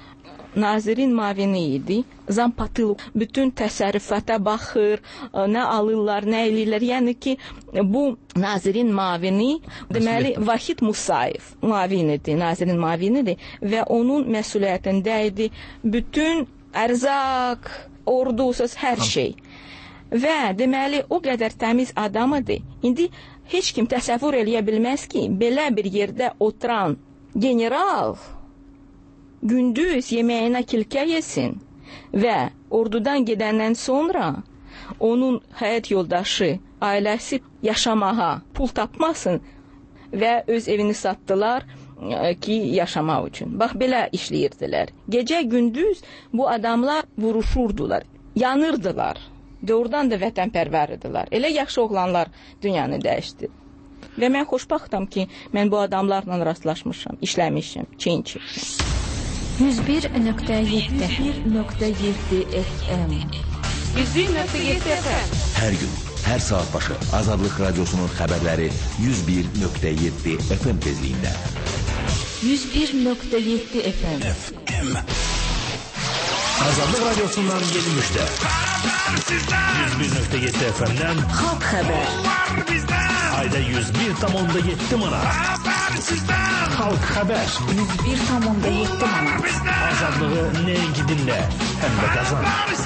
nazirin mavini idi. Zampatıl bütün təsərrüfata baxır, nə alırlar, nə eləyirlər. Yəni ki, bu nazirin mavini, deməli, Vahid Musayev mavinidir, nazirin mavinidir və onun məsuliyyətində idi bütün ərzaq, ordusuz hər şey. Və deməli, o qədər təmiz adam idi. İndi heç kim təsəvvür eləyə bilməz ki, belə bir yerdə oturan general gündüz yeməyinə kilkə yesin və ordudan gedəndən sonra onun həyat yoldaşı, ailəsi yaşamağa pul tapmasın və öz evini satdılar ki, yaşamaq üçün. Bax, belə işləyirdilər. Gecə gündüz bu adamlar vuruşurdular, yanırdılar. Doğrudan da vətənpərvəridirlər. Elə yaxşı oğlanlar dünyanı dəyişdi. Və mən xoşbaxtam ki, mən bu adamlarla rastlaşmışam, işləmişim, çiyin-çiyin. yüz bir nöqtə yeddi yüz bir nöqtə yeddi F M yüz bir nöqtə yeddi F M Hər gün, hər saat başı Azadlıq Radiosunun xəbərləri yüz bir nöqtə yeddi F M tezliyində. yüz bir nöqtə yeddi F M Azadlıq Radiosundan yeni müştə. yüz bir nöqtə yeddi F M'dən Xalq xəbər. Ayda yüz bir tam yeddi manat. Xalq xəbər. yüz bir tam yeddi manat. Azadlığı nəinki dinlə, həm də qazan.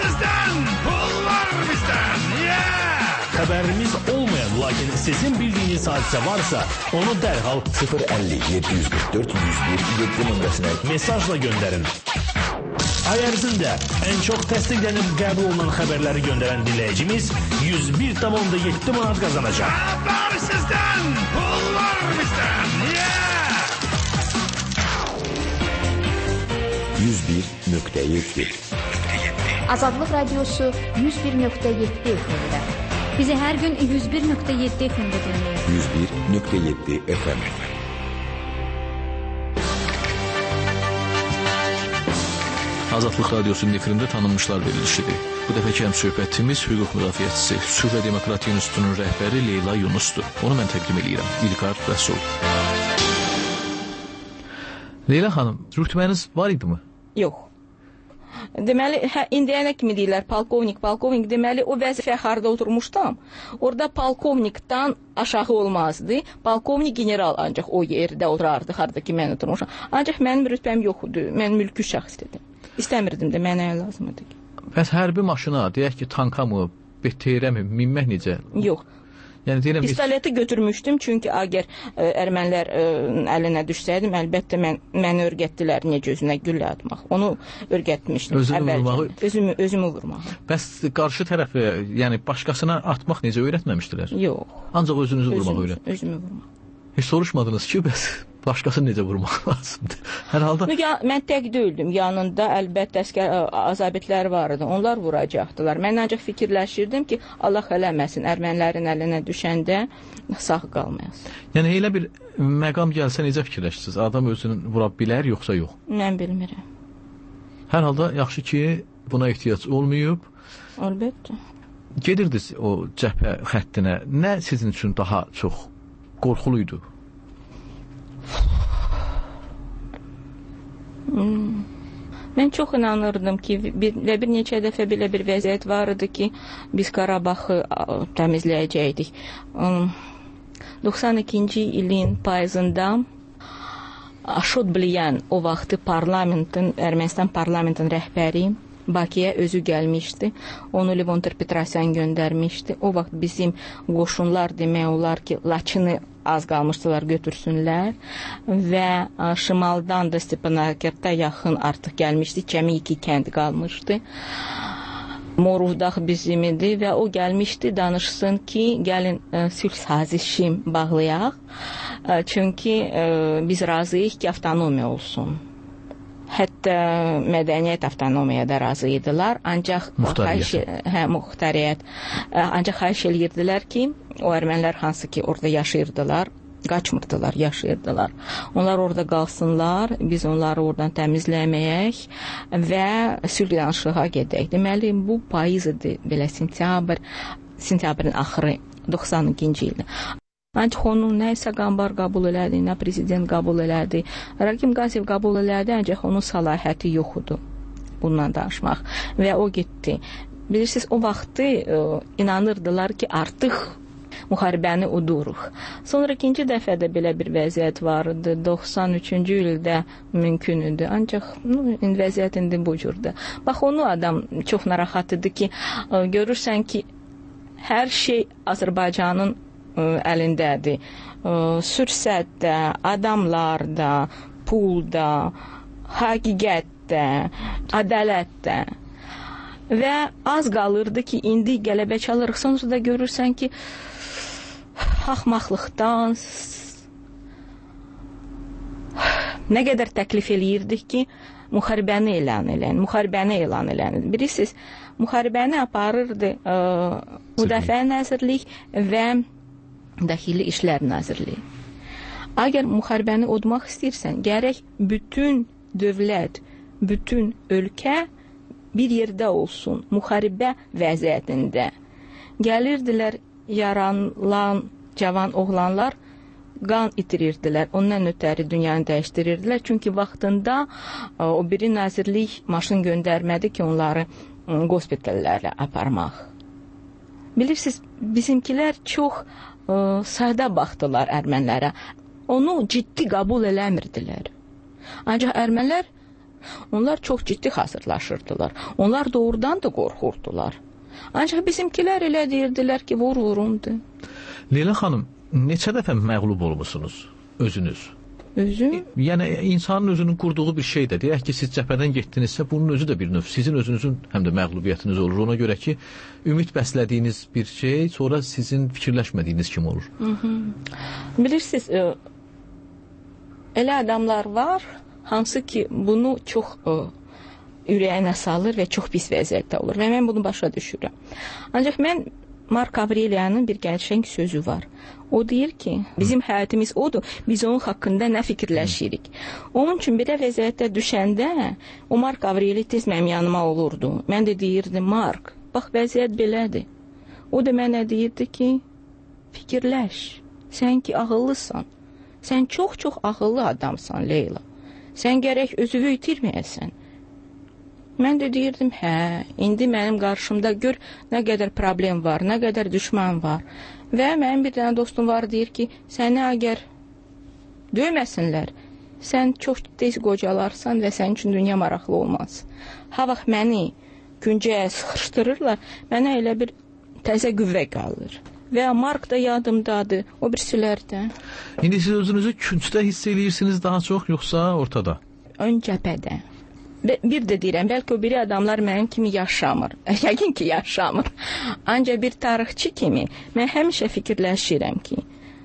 Xəbərimiz olmayan, lakin sizin bildiyiniz hadisə varsa, onu dərhal sıfır əlli yeddi yüz qırx dörd yüz bir yeddi nömrəsinə mesajla göndərin. Ay ərzində ən çox təsdiqlənib qəbul olunan xəbərləri göndərən dinləyicimiz yüz bir tam yeddi manat qazanacaq. Xəbər sizdən, pullar bizdən. yüz bir nöqtə yeddi Azadlıq Radiosu yüz bir nöqtə yeddi F M'də. Bizi hər gün yüz bir nöqtə yeddi F M'də dinləyin. yüz bir nöqtə yeddi F M Azadlıq Radiosunun efirində tanınmışlar verilişidir. Bu dəfəki həm söhbətimiz hüquq müdafiəçisi, Sülh və Demokratiya İnstitutunun rəhbəri Leyla Yunusdur. Onu mən təqdim edirəm. İlqar Rəsul. Leyla xanım, rütbəniz var idi mi? Yox. Deməli, hə, indiyənə kimi deyirlər, polkovnik, polkovnik, deməli, o vəzifə harda oturmuşdum. Orada polkovnikdən aşağı olmazdı. Polkovnik general ancaq o yerdə oturardı, harda ki mən oturmuşam. Ancaq mənim rütbəm yox idi, mən mülkü şəxs dedim. İstəmirdim də, mənə lazım idi. Bəs hərbi maşına, deyək ki, tanka mı, B T R-ə mi, minmək necə? Yox. Yəni, deyirəm, pistoleti biz... götürmüşdüm, çünki əgər ə, ermənilər ə, əlinə düşsəydim, əlbəttə mən, məni örgətdilər necə özünə güllə atmaq. Onu örgətmişdim. Özünü vurmağı? Özümü, özümü vurmağı. Bəs qarşı tərəfə, yəni başqasına atmaq necə öyrətməmişdilər? Yox. Ancaq özünüzü vurmağı öyrət. Özümü vurmağı. Heç soruşmadınız ki, bəs başqasını necə vurmaq lazımdır? Hər halda... Ya, mən tək deyildim. Yanında əlbəttə əskər azabitlər vardı. Onlar vuracaqdılar. Mən ancaq fikirləşirdim ki, Allah eləməsin, ermənilərin əlinə düşəndə sağ qalmayasın. Yəni, elə bir məqam gəlsə necə fikirləşirsiniz? Adam özünü vura bilər, yoxsa yox? Mən bilmirəm. Hər halda yaxşı ki, buna ehtiyac olmayıb. Əlbəttə. Gedirdiniz o cəbhə xəttinə. Nə sizin üçün daha çox qorxuluydu? Hmm. Mən çox inanırdım ki, bir, və bir neçə dəfə belə bir vəziyyət var idi ki, biz Qarabaxı təmizləyəcəkdik. Um, doxsan ikinci ilin payızında Aşot Bliyan, o vaxtı parlamentin, Ermənistan parlamentin rəhbəri Bakıya özü gəlmişdi. Onu Levonter Petrosyan göndərmişdi. O vaxt bizim qoşunlar demək olar ki, Laçını az qalmışdılar götürsünlər və şimaldan da Stepanakert yaxın artıq gəlmişdi. Cəmi iki kənd qalmışdı. Moruhdaq bizim idi və o gəlmişdi danışsın ki, gəlin ə, sülh sazişi bağlayaq. Ə, çünki ə, biz razıyıq ki, avtonomiya olsun. Hətta mədəniyyət avtonomiyaya da razı idilər, ancaq xahiş, hə, muxtariyyət, ancaq xahiş edirdilər ki, o ermənilər hansı ki orada yaşayırdılar, qaçmırdılar, yaşayırdılar. Onlar orada qalsınlar, biz onları oradan təmizləməyək və sülh danışığa gedək. Deməli, bu payız idi, belə sentyabr, sentyabrın axırı, doxsan ikinci ildə. Ancaq onu nə isə Qambar qəbul elədi, nə prezident qəbul elədi. Rakim Qaziyev qəbul elədi, ancaq onun səlahiyyəti yox idi. bundan danışmaq və o getdi. Bilirsiniz, o vaxtı ə, inanırdılar ki, artıq müharibəni uduruq. Sonra ikinci dəfə də belə bir vəziyyət vardı. doxsan üçüncü ildə mümkün idi. Ancaq nu, vəziyyət indi bu cürdə. Bax, onu adam çox narahat idi ki, ə, görürsən ki, hər şey Azərbaycanın ə, əlindədir. Ə, sürsətdə, adamlarda, pulda, həqiqətdə, ədalətdə. Və az qalırdı ki, indi qələbə çalırıq. Sonra da görürsən ki, axmaqlıqdan nə qədər təklif eləyirdik ki, müharibəni elan eləyən, müharibəni elan eləyən. Bilirsiniz, müharibəni aparırdı ə, Müdafiə Nazirlik və Daxili İşlər Nazirliyi. Əgər müharibəni udmaq istəyirsən, gərək bütün dövlət, bütün ölkə bir yerdə olsun, müharibə vəziyyətində. Gəlirdilər, yaralan cavan oğlanlar qan itirirdilər. Ondan ötəri dünyanı dəyişdirirdilər. Çünki vaxtında o biri nazirlik maşın göndərmədi ki, onları qospitallərlə aparmaq. Bilirsiniz, bizimkilər çox ə, sadə baxdılar ermənilərə. Onu ciddi qəbul eləmirdilər. Ancaq ermənilər, onlar çox ciddi hazırlaşırdılar. Onlar doğrudan da qorxurdular. Ancaq bizimkilər elə deyirdilər ki, vur vurumdur. Leyla xanım, neçə dəfə məğlub olmuşsunuz özünüz? Özüm? Yəni, insanın özünün qurduğu bir şey də. Deyək ki, siz cəbhədən getdinizsə, bunun özü də bir növ. Sizin özünüzün həm də məğlubiyyətiniz olur. Ona görə ki, ümid bəslədiyiniz bir şey, sonra sizin fikirləşmədiyiniz kimi olur. Hı -hı. Bilirsiniz, elə adamlar var, hansı ki, bunu çox ə, ürəyinə salır və çox pis vəziyyətdə olur. Və mən bunu başa düşürəm. Ancaq mən Mark Avreliyanın bir gerçək sözü var. O deyir ki, bizim həyatımız odur, biz onun haqqında nə fikirləşirik. Onun üçün bir vəziyyətdə düşəndə, o Mark Avreli tez mənim yanıma olurdu. Mən də deyirdim, Mark, bax vəziyyət belədir. O da mənə deyirdi ki, fikirləş, sən ki ağıllısan, sən çox-çox ağıllı adamsan, Leyla. Sən gərək özünü itirməyəsən. Mən də deyirdim, hə, indi mənim qarşımda gör nə qədər problem var, nə qədər düşman var. Və mənim bir dənə dostum var, deyir ki, səni əgər döyməsinlər, sən çox tez qocalarsan və sənin üçün dünya maraqlı olmaz. Ha vaxt məni güncəyə sıxışdırırlar, mənə elə bir təzə qüvvə qalır. Və Mark da yadımdadır, o birisilər də. İndi siz özünüzü küncdə hiss edirsiniz daha çox, yoxsa ortada? Ön cəbhədə. Bir də deyirəm, bəlkə o biri adamlar mənim kimi yaşamır. Yəqin ki, yaşamır. Ancaq bir tarixçi kimi mən həmişə fikirləşirəm ki,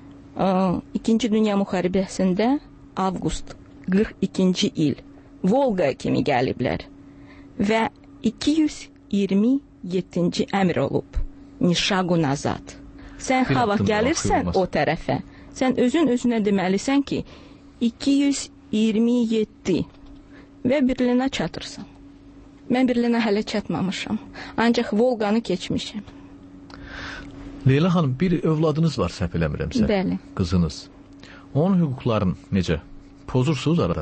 İkinci Dünya müharibəsində avqust qırx ikinci il Volqa kimi gəliblər və iki yüz iyirmi yeddinci əmr olub. Nişaqu nazad. Sən hava gəlirsən o tərəfə, sən özün özünə deməlisən ki, iki yüz iyirmi yeddi və birlinə çatırsan. Mən birlinə hələ çatmamışam. Ancaq Volqanı keçmişəm. Leyla xanım, bir övladınız var, səhv eləmirəmsə. Bəli. Qızınız. Onun hüquqlarını necə? Pozursunuz arada?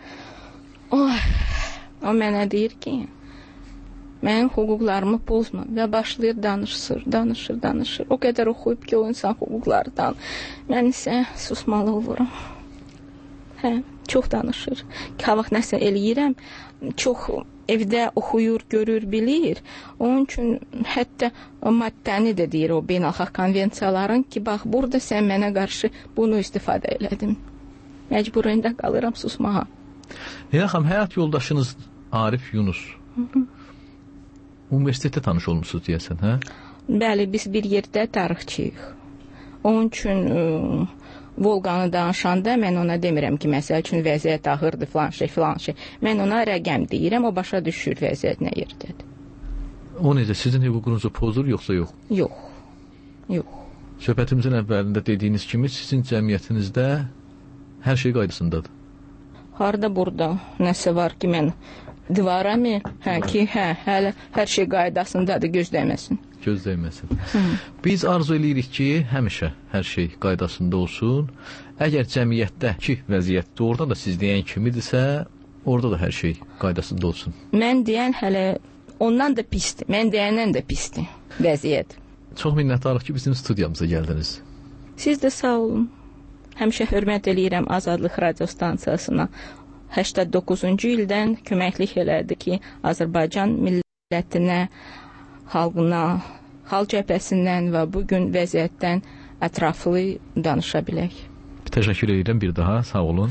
Oh, o mənə deyir ki, mənim hüquqlarımı pozma və başlayır danışır, danışır, danışır. O qədər oxuyub ki, o insan hüquqlardan. Mən isə susmalı olurum. Hə, çox danışır. Kavaq nəsə eləyirəm, çox evdə oxuyur, görür, bilir. Onun üçün hətta o maddəni də deyir o beynəlxalq konvensiyaların ki, bax, burada sən mənə qarşı bunu istifadə elədin. Məcburunda qalıram susmağa. Leyla xanım, həyat yoldaşınız Arif Yunus. Hı -hı. Universitetdə tanış olmuşsunuz deyəsən, hə? Bəli, biz bir yerdə tarixçiyik. Onun üçün ə, Volqanı danışanda mən ona demirəm ki, məsəl üçün vəziyyət ağırdır, filan şey, filan şey. Mən ona rəqəm deyirəm, o başa düşür vəziyyət nə yerdədir. O necə, sizin hüququnuzu pozur, yoxsa yox? Yox, yox. Söhbətimizin əvvəlində dediyiniz kimi, sizin cəmiyyətinizdə hər şey qaydasındadır. Harada burada nəsə var ki, mən divara mı, hə ki, hə, hələ hər şey qaydasındadır, gözdəyməsin. Gözdəyməsin. Biz arzu edirik ki, həmişə hər şey qaydasında olsun. Əgər cəmiyyətdəki vəziyyət doğrudan da siz deyən kimidirsə, orada da hər şey qaydasında olsun? Mən deyən hələ ondan da pisdir. Mən deyəndən də pisdir vəziyyət. Çox minnətdarıq ki, bizim studiyamıza gəldiniz. Siz də sağ olun. Həmişə hörmət eləyirəm Azadlıq radio stansiyasına. səksən doqquzuncu ildən köməklik elədi ki, Azərbaycan millətinə, xalqına, xalq cəbhəsindən və bu gün vəziyyətdən ətraflı danışa bilək. Təşəkkür edirəm bir daha, sağ olun.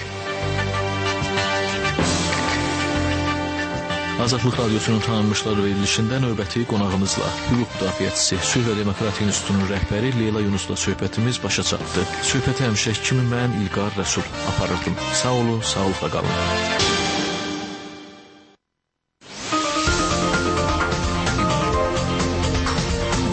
Azadlıq Radiosunun tanınmışlar verilişində növbəti qonağımızla hüquq müdafiəçisi, Sülh və Demokratiya İnstitutunun rəhbəri Leyla Yunusla söhbətimiz başa çatdı. Söhbəti həmişə kimi mən İlqar Rəsul aparırdım. Sağ olun, sağlıqla qalın.